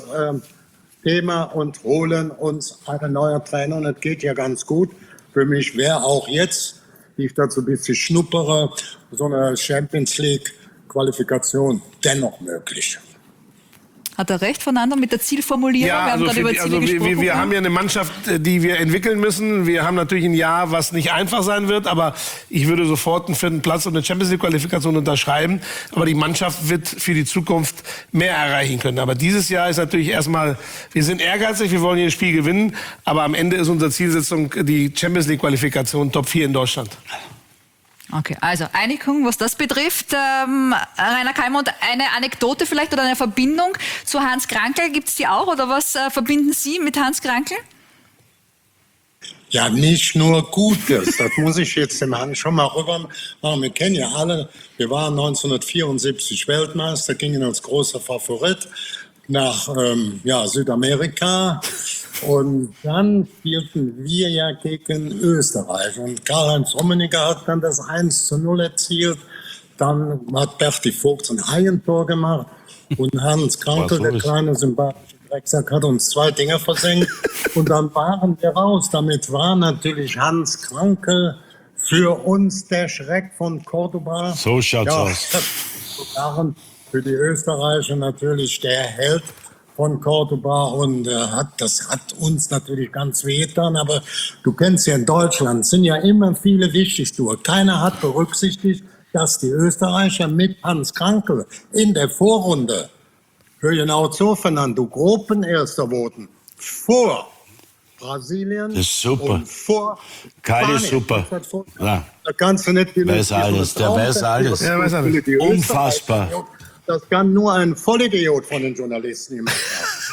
Thema und holen uns einen neuen Trainer. Und das geht ja ganz gut. Für mich wäre auch jetzt, wie ich dazu ein bisschen schnuppere, so eine Champions League Qualifikation dennoch möglich. Hat er recht, Fernando, mit der Zielformulierung? Ja, also wir haben ja eine Mannschaft, die wir entwickeln müssen. Wir haben natürlich ein Jahr, was nicht einfach sein wird, aber ich würde sofort einen 4. Platz und eine Champions League Qualifikation unterschreiben. Aber die Mannschaft wird für die Zukunft mehr erreichen können. Aber dieses Jahr ist natürlich erstmal, wir sind ehrgeizig, wir wollen jedes Spiel gewinnen, aber am Ende ist unsere Zielsetzung die Champions League Qualifikation, Top 4 in Deutschland. Okay, also Einigung, was das betrifft. Rainer Kallmund, eine Anekdote vielleicht oder eine Verbindung zu Hans Krankl, gibt es die auch? Oder was verbinden Sie mit Hans Krankl? Ja, nicht nur Gutes. Das muss ich jetzt dem Herrn schon mal rüber machen. Wir kennen ja alle, wir waren 1974 Weltmeister, gingen als großer Favorit nach Südamerika. Und dann spielten wir ja gegen Österreich. Und Karl-Heinz Rummenigge hat dann das 1:0 erzielt. Dann hat Berti Vogt ein Eigentor gemacht. Und Hans Krankl, der kleine sympathische Drecksack, hat uns 2 Dinger versenkt. Und dann waren wir raus. Damit war natürlich Hans Krankl für uns der Schreck von Cordoba. So schaut's aus. Für die Österreicher natürlich der Held von Cordoba und das hat uns natürlich ganz wehgetan, aber du kennst ja in Deutschland, sind ja immer viele Wichtigtour. Keiner hat berücksichtigt, dass die Österreicher mit Hans Krankl in der Vorrunde, hör genau zu, Fernando, Gruppenerster wurden vor Brasilien. Das ist super. Und vor Keine super. Da kannst du nicht der weiß alles. Der weiß alles. Unfassbar. Das kann nur ein Vollidiot von den Journalisten gemacht haben.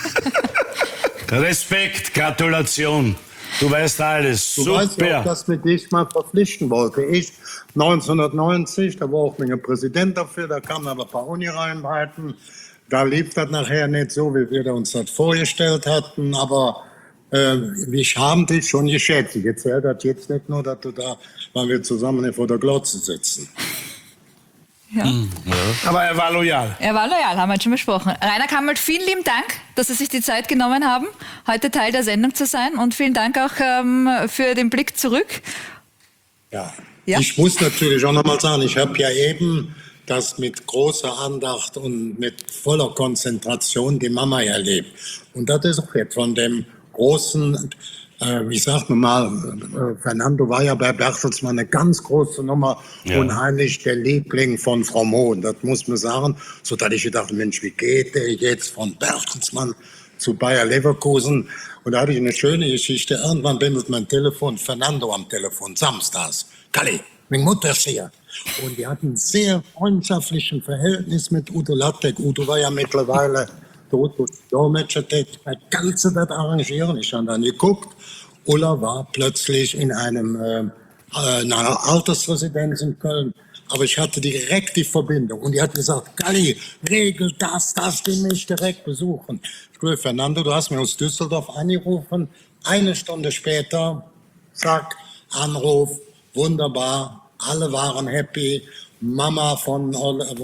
Respekt, Gratulation. Du weißt alles. Du weißt ja auch, dass wir dich mal verpflichten wollten. Ich 1990, da war auch ein Präsident dafür, da kamen aber ein paar Ungereimtheiten. Da lief das nachher nicht so, wie wir uns das vorgestellt hatten. Aber wir haben dich schon geschätzt. Ich erzähle das jetzt nicht nur, dass du da, weil wir zusammen vor der Glotze sitzen. Ja. Aber er war loyal. Er war loyal, haben wir jetzt schon besprochen. Rainer Kammelt, vielen lieben Dank, dass Sie sich die Zeit genommen haben, heute Teil der Sendung zu sein. Und vielen Dank auch für den Blick zurück. Ja. Ja? Ich muss natürlich auch nochmal sagen, ich habe ja eben das mit großer Andacht und mit voller Konzentration die Mama erlebt. Und das ist auch jetzt von dem großen, wie sagt man mal, Fernando war ja bei Bertelsmann eine ganz große Nummer, unheimlich der Liebling von Frau Mohn, das muss man sagen, so dass ich gedacht, Mensch, wie geht der jetzt von Bertelsmann zu Bayer Leverkusen? Und da hatte ich eine schöne Geschichte, irgendwann bindelt mein Telefon, Fernando am Telefon, samstags, Kalli, meine Mutter ist hier. Und die hatten ein sehr freundschaftliches Verhältnis mit Udo Lattek. Udo war ja mittlerweile Dolmetscher, das Ganze das arrangieren. Ich habe dann geguckt. Ulla war plötzlich in einer Altersresidenz in Köln. Aber ich hatte direkt die Verbindung. Und die hat gesagt, Galli, regel das, die mich direkt besuchen. Ich glaube, Fernando, du hast mir aus Düsseldorf angerufen. Eine Stunde später, zack, Anruf, wunderbar. Alle waren happy. Mama von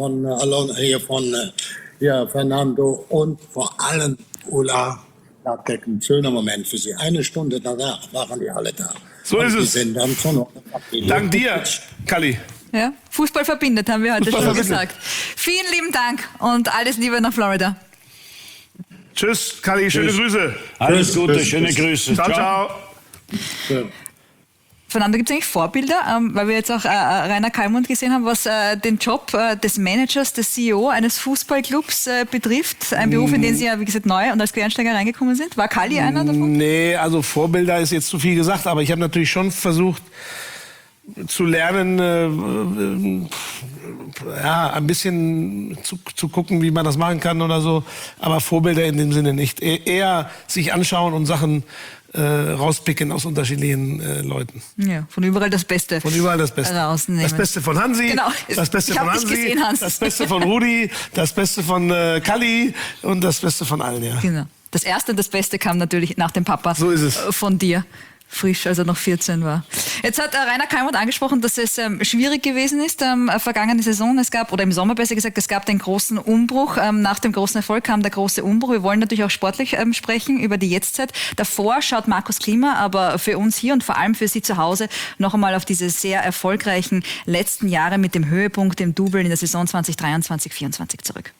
Fernando und vor allem Ulla. Ein schöner Moment für sie. Eine Stunde danach waren die alle da. So ist es. Sind dann schon Dank dir, Kalli. Ja, Fußball verbindet, haben wir heute schon gesagt. Vielen lieben Dank und alles Liebe nach Florida. Tschüss, Kalli, schöne Grüße. Alles Gute, schöne Grüße. Ciao, ciao. Fernando, gibt es eigentlich Vorbilder, weil wir jetzt auch Rainer Kallmund gesehen haben, was den Job des Managers, des CEO eines Fußballclubs betrifft? Ein Beruf, in den Sie ja, wie gesagt, neu und als Quereinsteiger reingekommen sind. War Kalli einer davon? Nee, also Vorbilder ist jetzt zu viel gesagt, aber ich habe natürlich schon versucht zu lernen, ein bisschen zu gucken, wie man das machen kann oder so. Aber Vorbilder in dem Sinne nicht. Eher sich anschauen und Sachen rauspicken aus unterschiedlichen Leuten. Ja, von überall das Beste. Von überall das Beste. Rausnehmen. Das Beste von Hansi, genau. Das Beste von Hansi, gesehen, Hans. Das Beste von Rudi, das Beste von Kalli und das Beste von allen, ja. Genau. Das Erste und das Beste kam natürlich nach dem Papa. So ist es. Von dir. Frisch, als er noch 14 war. Jetzt hat Rainer Kallmund angesprochen, dass es schwierig gewesen ist vergangene Saison. Es gab, oder im Sommer besser gesagt, es gab den großen Umbruch. Nach dem großen Erfolg kam der große Umbruch. Wir wollen natürlich auch sportlich sprechen über die Jetztzeit. Davor schaut Markus Klima aber für uns hier und vor allem für Sie zu Hause noch einmal auf diese sehr erfolgreichen letzten Jahre mit dem Höhepunkt, dem Double in der Saison 2023/24 zurück.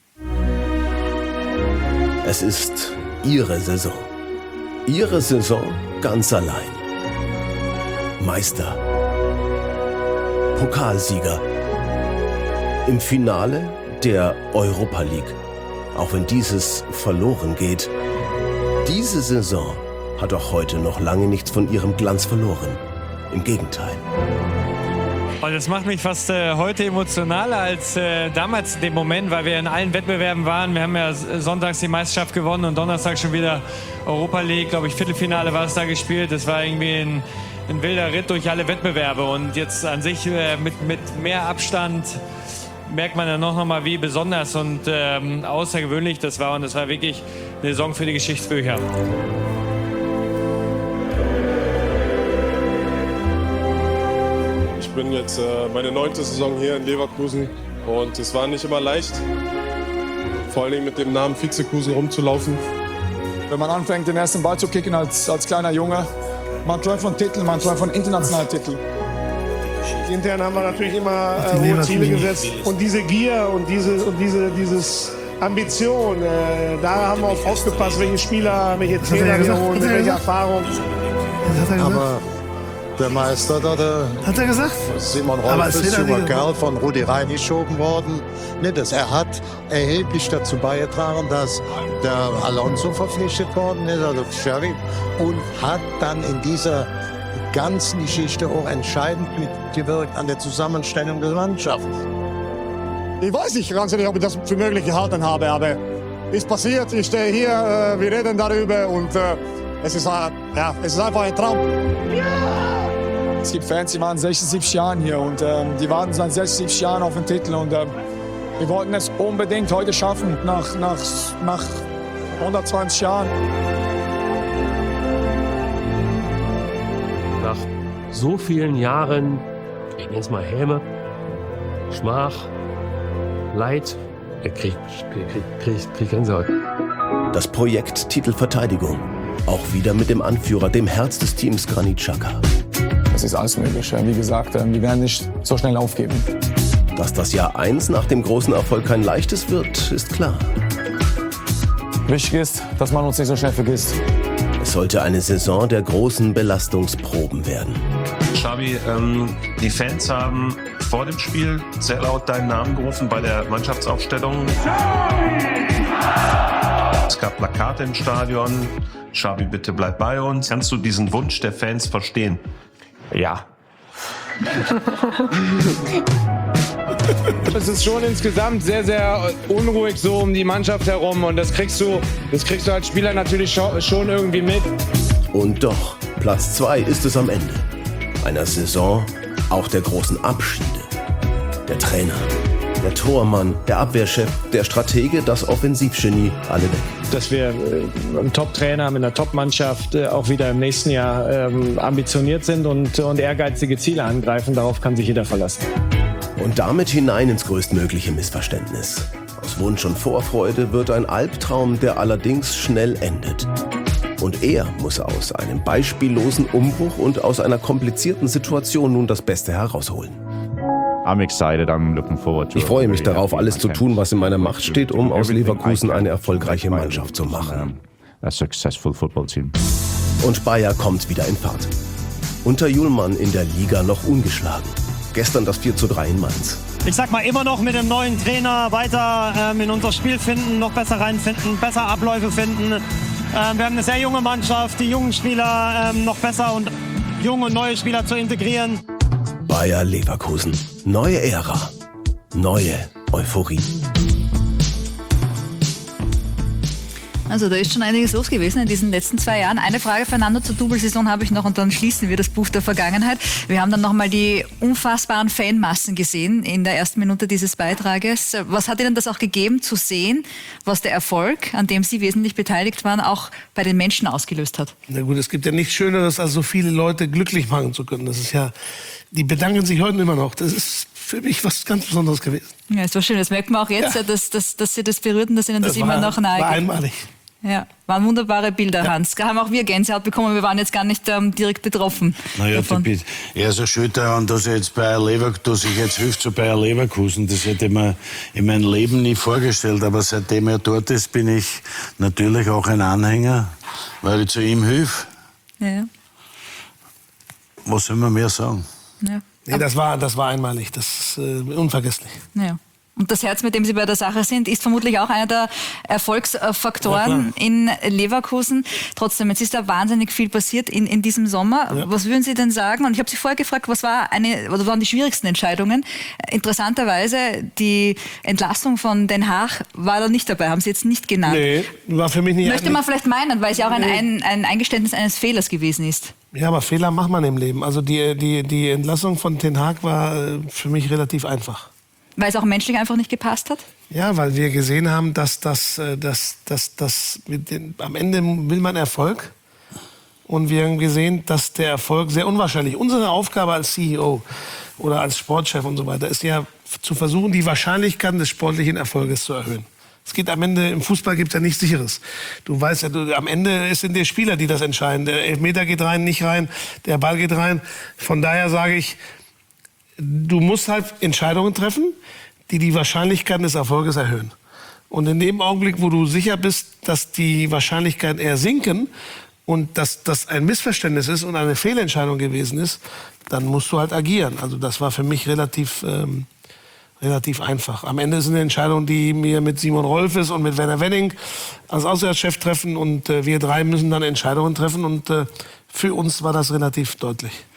Es ist Ihre Saison. Ihre Saison ganz allein. Meister. Pokalsieger. Im Finale der Europa League. Auch wenn dieses verloren geht. Diese Saison hat auch heute noch lange nichts von ihrem Glanz verloren. Im Gegenteil. Und das macht mich fast heute emotionaler als damals in dem Moment, weil wir in allen Wettbewerben waren. Wir haben ja sonntags die Meisterschaft gewonnen und Donnerstag schon wieder Europa League, glaube ich, Viertelfinale war es da gespielt. Das war irgendwie ein wilder Ritt durch alle Wettbewerbe. Und jetzt an sich mit mehr Abstand merkt man ja noch mal, wie besonders und außergewöhnlich das war. Und das war wirklich eine Saison für die Geschichtsbücher. Ich bin jetzt meine 9. Saison hier in Leverkusen und es war nicht immer leicht, vor allen Dingen mit dem Namen Vizekusen rumzulaufen. Wenn man anfängt, den ersten Ball zu kicken als kleiner Junge, man träumt von Titeln, man träumt von internationalen Titeln. Intern haben wir natürlich immer hohe Ziele gesetzt und diese Gier und dieses Ambition, da haben wir auch aufgepasst, welche Spieler, welche Trainer wir holen, welche Erfahrung. Aber der Meister da, hat er gesagt? Simon Rolf ist junger Kerl von Rudi reingeschoben worden. Er hat erheblich dazu beigetragen, dass der Alonso verpflichtet worden ist, also Xavi, und hat dann in dieser ganzen Geschichte auch entscheidend mitgewirkt an der Zusammenstellung der Mannschaft. Ich weiß nicht ganz ehrlich, ob ich das für möglich gehalten habe, aber ist passiert. Ich stehe hier, wir reden darüber und es ist einfach ein Traum. Es gibt Fans, die waren 60, 70 Jahre hier und die warten seit 60, 70 Jahren auf den Titel und wir wollten es unbedingt heute schaffen, nach 120 Jahren. Nach so vielen Jahren, ich nenne es mal Häme, Schmach, Leid, krieg Gänsehaut. Das Projekt Titelverteidigung. Auch wieder mit dem Anführer, dem Herz des Teams, Granit Xhaka. Es ist alles möglich. Wie gesagt, wir werden nicht so schnell aufgeben. Dass das Jahr 1 nach dem großen Erfolg kein leichtes wird, ist klar. Wichtig ist, dass man uns nicht so schnell vergisst. Es sollte eine Saison der großen Belastungsproben werden. Xabi, die Fans haben vor dem Spiel sehr laut deinen Namen gerufen bei der Mannschaftsaufstellung. Es gab Plakate im Stadion. Xabi, bitte bleib bei uns. Kannst du diesen Wunsch der Fans verstehen? Ja. Es ist schon insgesamt sehr, sehr unruhig so um die Mannschaft herum und das kriegst du als Spieler natürlich schon irgendwie mit. Und doch, Platz 2 ist es am Ende. Einer Saison, auch der großen Abschiede. Der Trainer, der Tormann, der Abwehrchef, der Stratege, das Offensivgenie, alle weg. Dass wir einen Top-Trainer mit einer Top-Mannschaft auch wieder im nächsten Jahr ambitioniert sind und ehrgeizige Ziele angreifen, darauf kann sich jeder verlassen. Und damit hinein ins größtmögliche Missverständnis. Aus Wunsch und Vorfreude wird ein Albtraum, der allerdings schnell endet. Und er muss aus einem beispiellosen Umbruch und aus einer komplizierten Situation nun das Beste herausholen. Ich freue mich darauf, alles zu tun, was in meiner Macht steht, um aus Leverkusen eine erfolgreiche Mannschaft zu machen. Und Bayer kommt wieder in Fahrt. Unter Hjulmand in der Liga noch ungeschlagen. Gestern das 4:3 in Mainz. Ich sag mal, immer noch mit dem neuen Trainer weiter in unser Spiel finden, noch besser reinfinden, besser Abläufe finden. Wir haben eine sehr junge Mannschaft, die jungen Spieler noch besser und junge und neue Spieler zu integrieren. Bayer Leverkusen. Neue Ära. Neue Euphorie. Also da ist schon einiges los gewesen in diesen letzten 2 Jahren. Eine Frage, Fernando, zur Double-Saison habe ich noch und dann schließen wir das Buch der Vergangenheit. Wir haben dann nochmal die unfassbaren Fanmassen gesehen in der ersten Minute dieses Beitrages. Was hat Ihnen das auch gegeben, zu sehen, was der Erfolg, an dem Sie wesentlich beteiligt waren, auch bei den Menschen ausgelöst hat? Na gut, es gibt ja nichts Schöneres, als so viele Leute glücklich machen zu können. Das ist ja, die bedanken sich heute immer noch. Das ist für mich was ganz Besonderes gewesen. Ja, es war schön. Das merkt man auch jetzt, dass Sie das berührt und dass Ihnen das immer noch nahe geht. War einmalig. Ja, waren wunderbare Bilder, Hans. Da haben auch wir Gänsehaut bekommen. Wir waren jetzt gar nicht direkt betroffen. Naja, er ist ja schuld daran, dass ich jetzt hilft zu Bayer Leverkusen. Das hätte ich mir in meinem Leben nie vorgestellt. Aber seitdem er dort ist, bin ich natürlich auch ein Anhänger, weil ich zu ihm hilf. Ja. Was soll man mehr sagen? Ja. Nee, das war einmalig. Das ist unvergesslich. Ja. Und das Herz, mit dem Sie bei der Sache sind, ist vermutlich auch einer der Erfolgsfaktoren in Leverkusen. Trotzdem, jetzt ist da wahnsinnig viel passiert in diesem Sommer. Ja. Was würden Sie denn sagen? Und ich habe Sie vorher gefragt, was waren die schwierigsten Entscheidungen? Interessanterweise, die Entlassung von Den Haag war da nicht dabei, haben Sie jetzt nicht genannt. Nee, war für mich nicht. Möchte man vielleicht meinen, weil es ja auch ein Eingeständnis eines Fehlers gewesen ist. Ja, aber Fehler macht man im Leben. Also die Entlassung von Den Haag war für mich relativ einfach. Weil es auch menschlich einfach nicht gepasst hat? Ja, weil wir gesehen haben, dass am Ende will man Erfolg. Und wir haben gesehen, dass der Erfolg sehr unwahrscheinlich ist. Unsere Aufgabe als CEO oder als Sportchef und so weiter ist ja zu versuchen, die Wahrscheinlichkeiten des sportlichen Erfolges zu erhöhen. Es geht am Ende, im Fußball gibt es ja nichts Sicheres. Du weißt ja, am Ende sind die Spieler, die das entscheiden. Der Elfmeter geht rein, nicht rein, der Ball geht rein. Von daher sage ich, du musst halt Entscheidungen treffen, die Wahrscheinlichkeiten des Erfolges erhöhen. Und in dem Augenblick, wo du sicher bist, dass die Wahrscheinlichkeiten eher sinken und dass das ein Missverständnis ist und eine Fehlentscheidung gewesen ist, dann musst du halt agieren. Also das war für mich relativ einfach. Am Ende ist eine Entscheidung, die mir mit Simon Rolfes und mit Werner Wenning als Auswärtschef treffen und wir drei müssen dann Entscheidungen treffen und für uns war das relativ deutlich.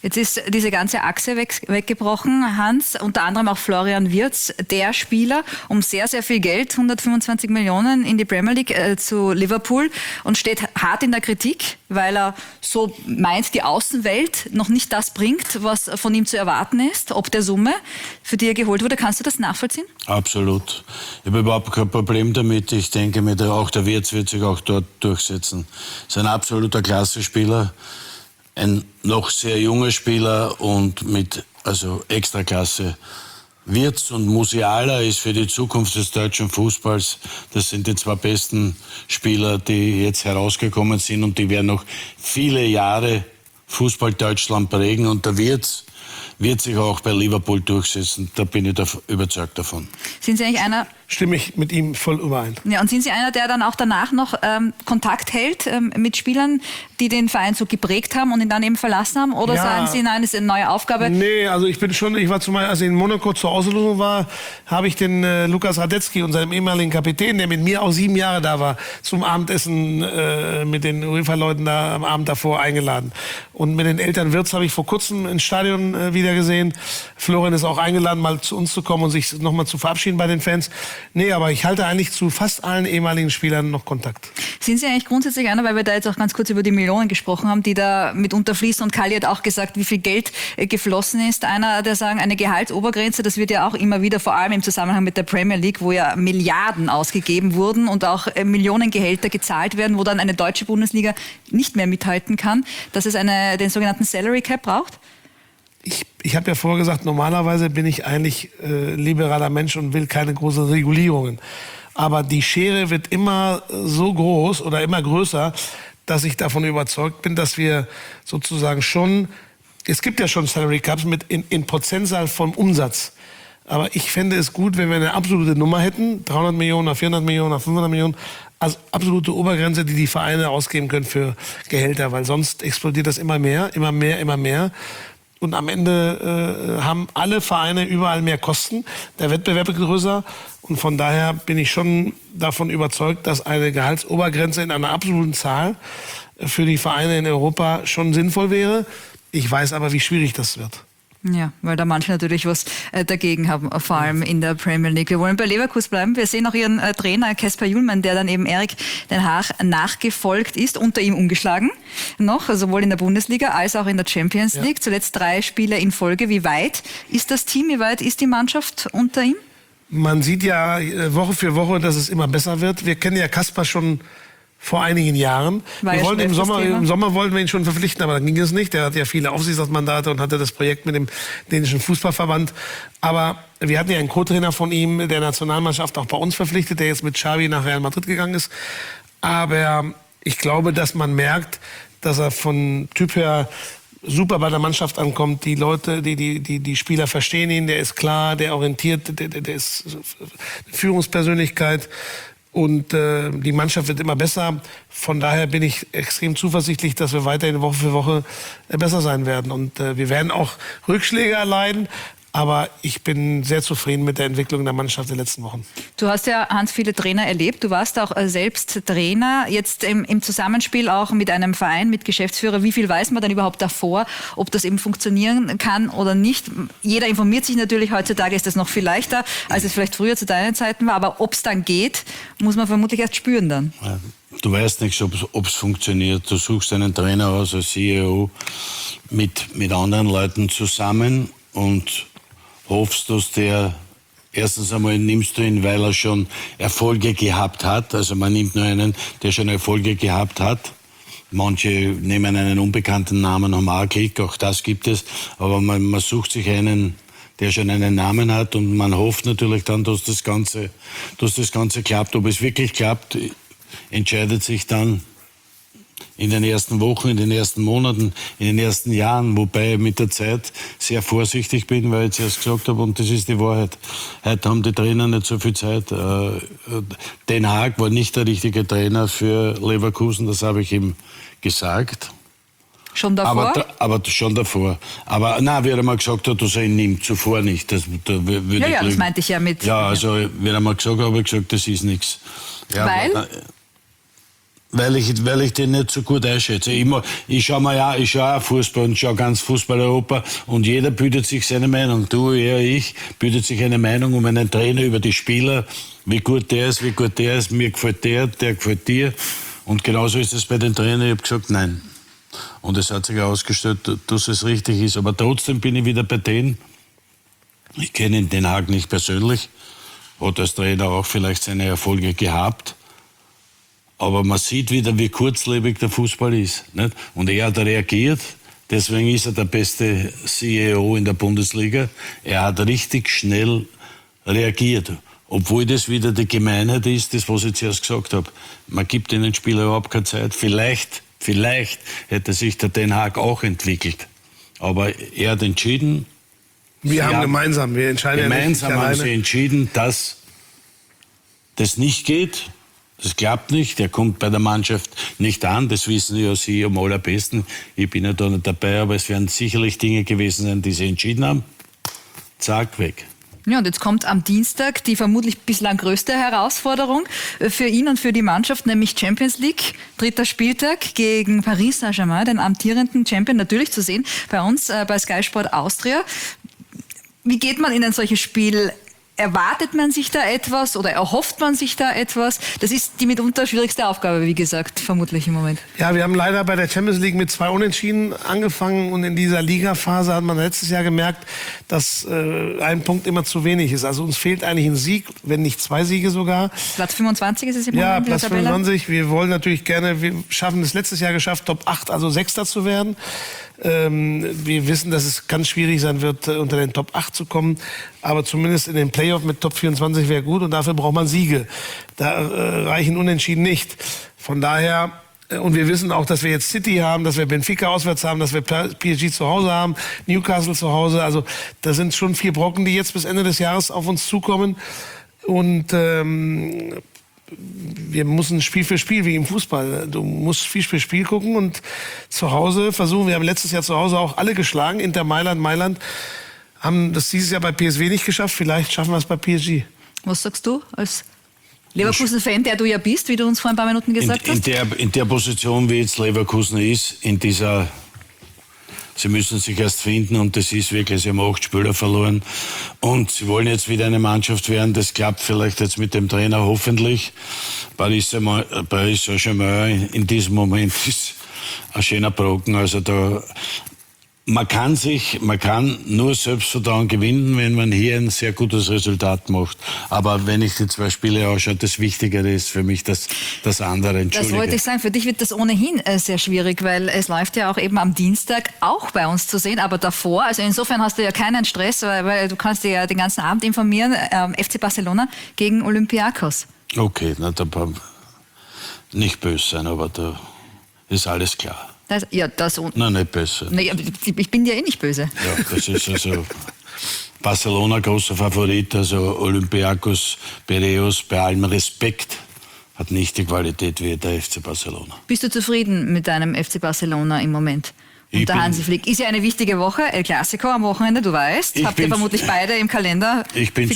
Jetzt ist diese ganze Achse weggebrochen, Hans, unter anderem auch Florian Wirtz, der Spieler, um sehr, sehr viel Geld, 125 Millionen in die Premier League zu Liverpool und steht hart in der Kritik, weil er so meint, die Außenwelt noch nicht das bringt, was von ihm zu erwarten ist, ob der Summe, für die er geholt wurde. Kannst du das nachvollziehen? Absolut. Ich habe überhaupt kein Problem damit. Ich denke mir, auch der Wirtz wird sich auch dort durchsetzen. Ist ein absoluter Klasse-Spieler. Ein noch sehr junger Spieler und mit Extraklasse. Wirtz und Musiala ist für die Zukunft des deutschen Fußballs, das sind die 2 besten Spieler, die jetzt herausgekommen sind und die werden noch viele Jahre Fußball Deutschland prägen und der Wirtz wird sich auch bei Liverpool durchsetzen, da bin ich überzeugt davon. Sind Sie eigentlich einer... Stimme ich mit ihm voll überein. Ja, und sind Sie einer, der dann auch danach noch Kontakt hält mit Spielern, die den Verein so geprägt haben und ihn dann eben verlassen haben? Oder sagen Sie, nein, das ist eine neue Aufgabe? Nee, also ich war zumal, als ich in Monaco zur Auslosung war, habe ich den Lukas Radetzky und seinem ehemaligen Kapitän, der mit mir auch 7 Jahre da war, zum Abendessen mit den UEFA-Leuten da am Abend davor eingeladen. Und mit den Eltern Wirtz habe ich vor kurzem ins Stadion wieder gesehen. Florian ist auch eingeladen, mal zu uns zu kommen und sich nochmal zu verabschieden bei den Fans. Nee, aber ich halte eigentlich zu fast allen ehemaligen Spielern noch Kontakt. Sind Sie eigentlich grundsätzlich einer, weil wir da jetzt auch ganz kurz über die Millionen gesprochen haben, die da mitunter fließen, und Kali hat auch gesagt, wie viel Geld geflossen ist. Einer, der sagen, eine Gehaltsobergrenze, das wird ja auch immer wieder, vor allem im Zusammenhang mit der Premier League, wo ja Milliarden ausgegeben wurden und auch Millionengehälter gezahlt werden, wo dann eine deutsche Bundesliga nicht mehr mithalten kann, dass es den sogenannten Salary Cap braucht? Ich habe ja vorher gesagt, normalerweise bin ich eigentlich liberaler Mensch und will keine großen Regulierungen. Aber die Schere wird immer so groß oder immer größer, dass ich davon überzeugt bin, dass wir sozusagen schon, es gibt ja schon Salary Caps mit in Prozentzahl vom Umsatz. Aber ich fände es gut, wenn wir eine absolute Nummer hätten, 300 Millionen, 400 Millionen, 500 Millionen, als absolute Obergrenze, die Vereine ausgeben können für Gehälter, weil sonst explodiert das immer mehr, immer mehr, immer mehr. Und am Ende haben alle Vereine überall mehr Kosten. Der Wettbewerb ist größer. Und von daher bin ich schon davon überzeugt, dass eine Gehaltsobergrenze in einer absoluten Zahl für die Vereine in Europa schon sinnvoll wäre. Ich weiß aber, wie schwierig das wird. Ja, weil da manche natürlich was dagegen haben, vor allem in der Premier League. Wir wollen bei Leverkusen bleiben. Wir sehen auch Ihren Trainer Kasper Hjulmand, der dann eben Erik ten Hag nachgefolgt ist, unter ihm umgeschlagen noch, sowohl in der Bundesliga als auch in der Champions League. Ja. Zuletzt 3 Spiele in Folge. Wie weit ist das Team, wie weit ist die Mannschaft unter ihm? Man sieht ja Woche für Woche, dass es immer besser wird. Wir kennen ja Kasper schon vor einigen Jahren. Wir wollten im Sommer wollten wir ihn schon verpflichten, aber dann ging es nicht. Der hat ja viele Aufsichtsratsmandate und hatte das Projekt mit dem dänischen Fußballverband. Aber wir hatten ja einen Co-Trainer von ihm, der Nationalmannschaft auch bei uns verpflichtet, der jetzt mit Xavi nach Real Madrid gegangen ist. Aber ich glaube, dass man merkt, dass er von Typ her super bei der Mannschaft ankommt. Die Leute, die Spieler verstehen ihn, der ist klar, der orientiert, der ist Führungspersönlichkeit. Und die Mannschaft wird immer besser. Von daher bin ich extrem zuversichtlich, dass wir weiterhin Woche für Woche besser sein werden. Und wir werden auch Rückschläge erleiden. Aber ich bin sehr zufrieden mit der Entwicklung der Mannschaft der letzten Wochen. Du hast ja, Hans, viele Trainer erlebt. Du warst auch selbst Trainer. Jetzt im Zusammenspiel auch mit einem Verein, mit Geschäftsführer. Wie viel weiß man dann überhaupt davor, ob das eben funktionieren kann oder nicht? Jeder informiert sich natürlich. Heutzutage ist das noch viel leichter, als es vielleicht früher zu deinen Zeiten war. Aber ob es dann geht, muss man vermutlich erst spüren dann. Ja, du weißt nicht, ob es funktioniert. Du suchst einen Trainer aus, als CEO, mit anderen Leuten zusammen und hoffst, dass erstens einmal nimmst du ihn, weil er schon Erfolge gehabt hat. Also man nimmt nur einen, der schon Erfolge gehabt hat. Manche nehmen einen unbekannten Namen, haben auch Klick, auch das gibt es. Aber man sucht sich einen, der schon einen Namen hat, und man hofft natürlich dann, dass das Ganze klappt. Ob es wirklich klappt, entscheidet sich dann in den ersten Wochen, in den ersten Monaten, in den ersten Jahren, wobei ich mit der Zeit sehr vorsichtig bin, weil ich zuerst gesagt habe, und das ist die Wahrheit, heute haben die Trainer nicht so viel Zeit. Ten Hag war nicht der richtige Trainer für Leverkusen, das habe ich ihm gesagt. Schon davor? Aber schon davor. Aber nein, wie er mal gesagt hat, dass er ihn nimmt, zuvor nicht. Das meinte ich ja mit. Ja, also wie er mal gesagt hat, habe ich gesagt, das ist nichts. Ja, weil? weil ich den nicht so gut einschätze. Ich schaue auch Fußball und schaue ganz Fußball-Europa und jeder bildet sich seine Meinung. Du, er, ich, bildet sich eine Meinung um einen Trainer, über die Spieler, wie gut der ist, mir gefällt der gefällt dir. Und genauso ist es bei den Trainern. Ich habe gesagt, nein. Und es hat sich herausgestellt, dass es richtig ist. Aber trotzdem bin ich wieder bei denen. Ich kenne Den Haag nicht persönlich, hat als Trainer auch vielleicht seine Erfolge gehabt. Aber man sieht wieder, wie kurzlebig der Fußball ist. Nicht? Und er hat reagiert, deswegen ist er der beste CEO in der Bundesliga. Er hat richtig schnell reagiert. Obwohl das wieder die Gemeinheit ist, das, was ich zuerst gesagt habe. Man gibt den Spielern überhaupt keine Zeit. Vielleicht hätte sich der Den Haag auch entwickelt. Aber er hat entschieden. Wir entscheiden gemeinsam haben sie entschieden, dass das nicht geht. Das klappt nicht, der kommt bei der Mannschaft nicht an, das wissen ja Sie am allerbesten. Ich bin ja da nicht dabei, aber es werden sicherlich Dinge gewesen sein, die Sie entschieden haben. Zack, weg. Ja, und jetzt kommt am Dienstag die vermutlich bislang größte Herausforderung für ihn und für die Mannschaft, nämlich Champions League. 3. Spieltag gegen Paris Saint-Germain, den amtierenden Champion, natürlich zu sehen bei uns, bei Sky Sport Austria. Wie geht man in ein solches Spiel? Erwartet man sich da etwas oder erhofft man sich da etwas? Das ist die mitunter schwierigste Aufgabe, wie gesagt, vermutlich im Moment. Ja, wir haben leider bei der Champions League mit 2 Unentschieden angefangen und in dieser Ligaphase hat man letztes Jahr gemerkt, dass ein Punkt immer zu wenig ist. Also uns fehlt eigentlich ein Sieg, wenn nicht 2 Siege sogar. Platz 25 ist es im Moment in der Platz Tabelle. 25. Wir wollen natürlich gerne, wir schaffen es letztes Jahr geschafft, Top 8, also Sechster zu werden. Wir wissen, dass es ganz schwierig sein wird, unter den Top 8 zu kommen. Aber zumindest in den Playoff mit Top 24 wäre gut und dafür braucht man Siege. Da reichen Unentschieden nicht. Von daher, und wir wissen auch, dass wir jetzt City haben, dass wir Benfica auswärts haben, dass wir PSG zu Hause haben, Newcastle zu Hause. Also da sind schon 4 Brocken, die jetzt bis Ende des Jahres auf uns zukommen. Und wir müssen Spiel für Spiel, wie im Fußball. Du musst Spiel für Spiel gucken und zu Hause versuchen. Wir haben letztes Jahr zu Hause auch alle geschlagen. Inter Mailand, haben das dieses Jahr bei PSV nicht geschafft. Vielleicht schaffen wir es bei PSG. Was sagst du als Leverkusen-Fan, der du ja bist, wie du uns vor ein paar Minuten gesagt hast? In der Position, wie jetzt Leverkusen ist, sie müssen sich erst finden und das ist wirklich, sie haben 8 Spieler verloren und sie wollen jetzt wieder eine Mannschaft werden, das klappt vielleicht jetzt mit dem Trainer hoffentlich. Paris Saint-Germain in diesem Moment ist ein schöner Brocken, also man kann nur Selbstvertrauen gewinnen, wenn man hier ein sehr gutes Resultat macht. Aber wenn ich die 2 Spiele anschaue, das Wichtigere ist für mich das andere. Entschuldige. Das wollte ich sagen. Für dich wird das ohnehin sehr schwierig, weil es läuft ja auch eben am Dienstag auch bei uns zu sehen, aber davor. Also insofern hast du ja keinen Stress, weil du kannst dir ja den ganzen Abend informieren. FC Barcelona gegen Olympiakos. Okay, nicht böse sein, aber da ist alles klar. Nein, nicht böse. Ich bin dir nicht böse. Ja, das ist also Barcelona großer Favorit, also Olympiakos, Piraeus, bei allem Respekt, hat nicht die Qualität wie der FC Barcelona. Bist du zufrieden mit deinem FC Barcelona im Moment? Und der Hansi Flick. Ist ja eine wichtige Woche, El Clasico am Wochenende, du weißt. Habt ihr vermutlich beide im Kalender Ich bin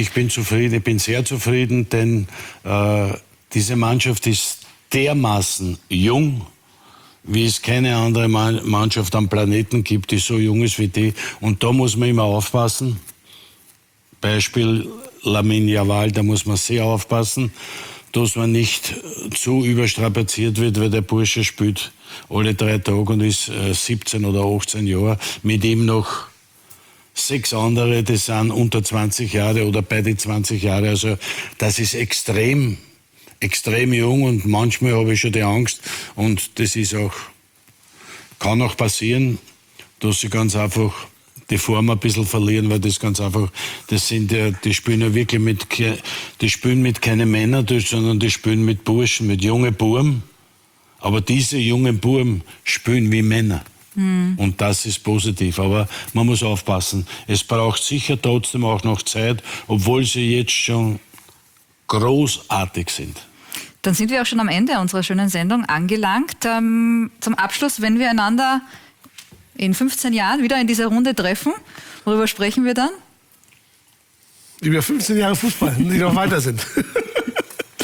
sehr zufrieden, denn diese Mannschaft ist dermaßen jung, wie es keine andere Mannschaft am Planeten gibt, die so jung ist wie die. Und da muss man immer aufpassen. Beispiel Lamine Yamal, da muss man sehr aufpassen, dass man nicht zu überstrapaziert wird, weil der Bursche spielt alle 3 Tage und ist 17 oder 18 Jahre. Mit ihm noch 6 andere, die sind unter 20 Jahre oder bei den 20 Jahre. Also das ist extrem jung und manchmal habe ich schon die Angst und das ist auch, kann auch passieren, dass sie ganz einfach die Form ein bisschen verlieren, weil das ganz einfach, die spielen ja wirklich die spielen mit keinen Männern, sondern die spielen mit Burschen, mit jungen Buben, aber diese jungen Buben spielen wie Männer. Und das ist positiv, aber man muss aufpassen. Es braucht sicher trotzdem auch noch Zeit, obwohl sie jetzt schon großartig sind. Dann sind wir auch schon am Ende unserer schönen Sendung angelangt. Zum Abschluss, wenn wir einander in 15 Jahren wieder in dieser Runde treffen, worüber sprechen wir dann? Über 15 Jahre Fußball, die noch weiter sind.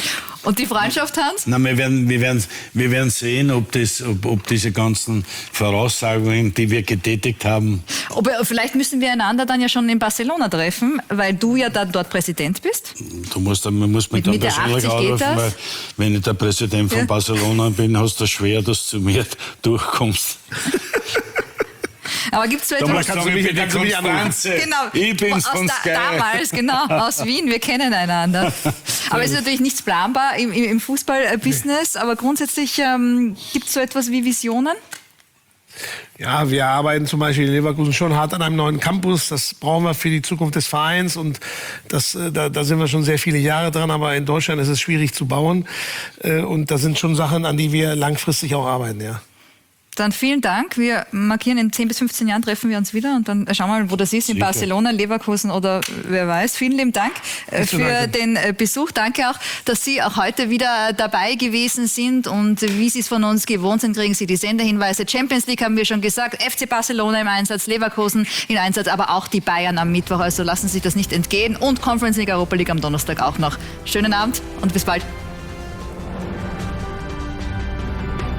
Und die Freundschaft, Hans? Na, wir werden sehen, ob diese ganzen Voraussagungen, die wir getätigt haben. Aber vielleicht müssen wir einander dann ja schon in Barcelona treffen, weil du ja dann dort Präsident bist. Man muss mich dann persönlich anrufen, weil wenn ich der Präsident von Barcelona bin, hast du schwer, dass du zu mir durchkommst. Aber gibt es so etwas... Kannst du mich anrufen? Genau, ich bin's von Sky. Damals, genau, aus Wien, wir kennen einander. Aber es ist natürlich nichts planbar im Fußballbusiness, aber grundsätzlich gibt es so etwas wie Visionen? Ja, wir arbeiten zum Beispiel in Leverkusen schon hart an einem neuen Campus. Das brauchen wir für die Zukunft des Vereins und da sind wir schon sehr viele Jahre dran. Aber in Deutschland ist es schwierig zu bauen und da sind schon Sachen, an die wir langfristig auch arbeiten, ja. Dann vielen Dank. Wir markieren in 10 bis 15 Jahren, treffen wir uns wieder und dann schauen wir mal, wo das ist, in Barcelona, Leverkusen oder wer weiß. Vielen lieben Dank für den Besuch. Danke auch, dass Sie auch heute wieder dabei gewesen sind und wie Sie es von uns gewohnt sind, kriegen Sie die Senderhinweise. Champions League haben wir schon gesagt, FC Barcelona im Einsatz, Leverkusen im Einsatz, aber auch die Bayern am Mittwoch. Also lassen Sie sich das nicht entgehen und Conference League, Europa League am Donnerstag auch noch. Schönen Abend und bis bald.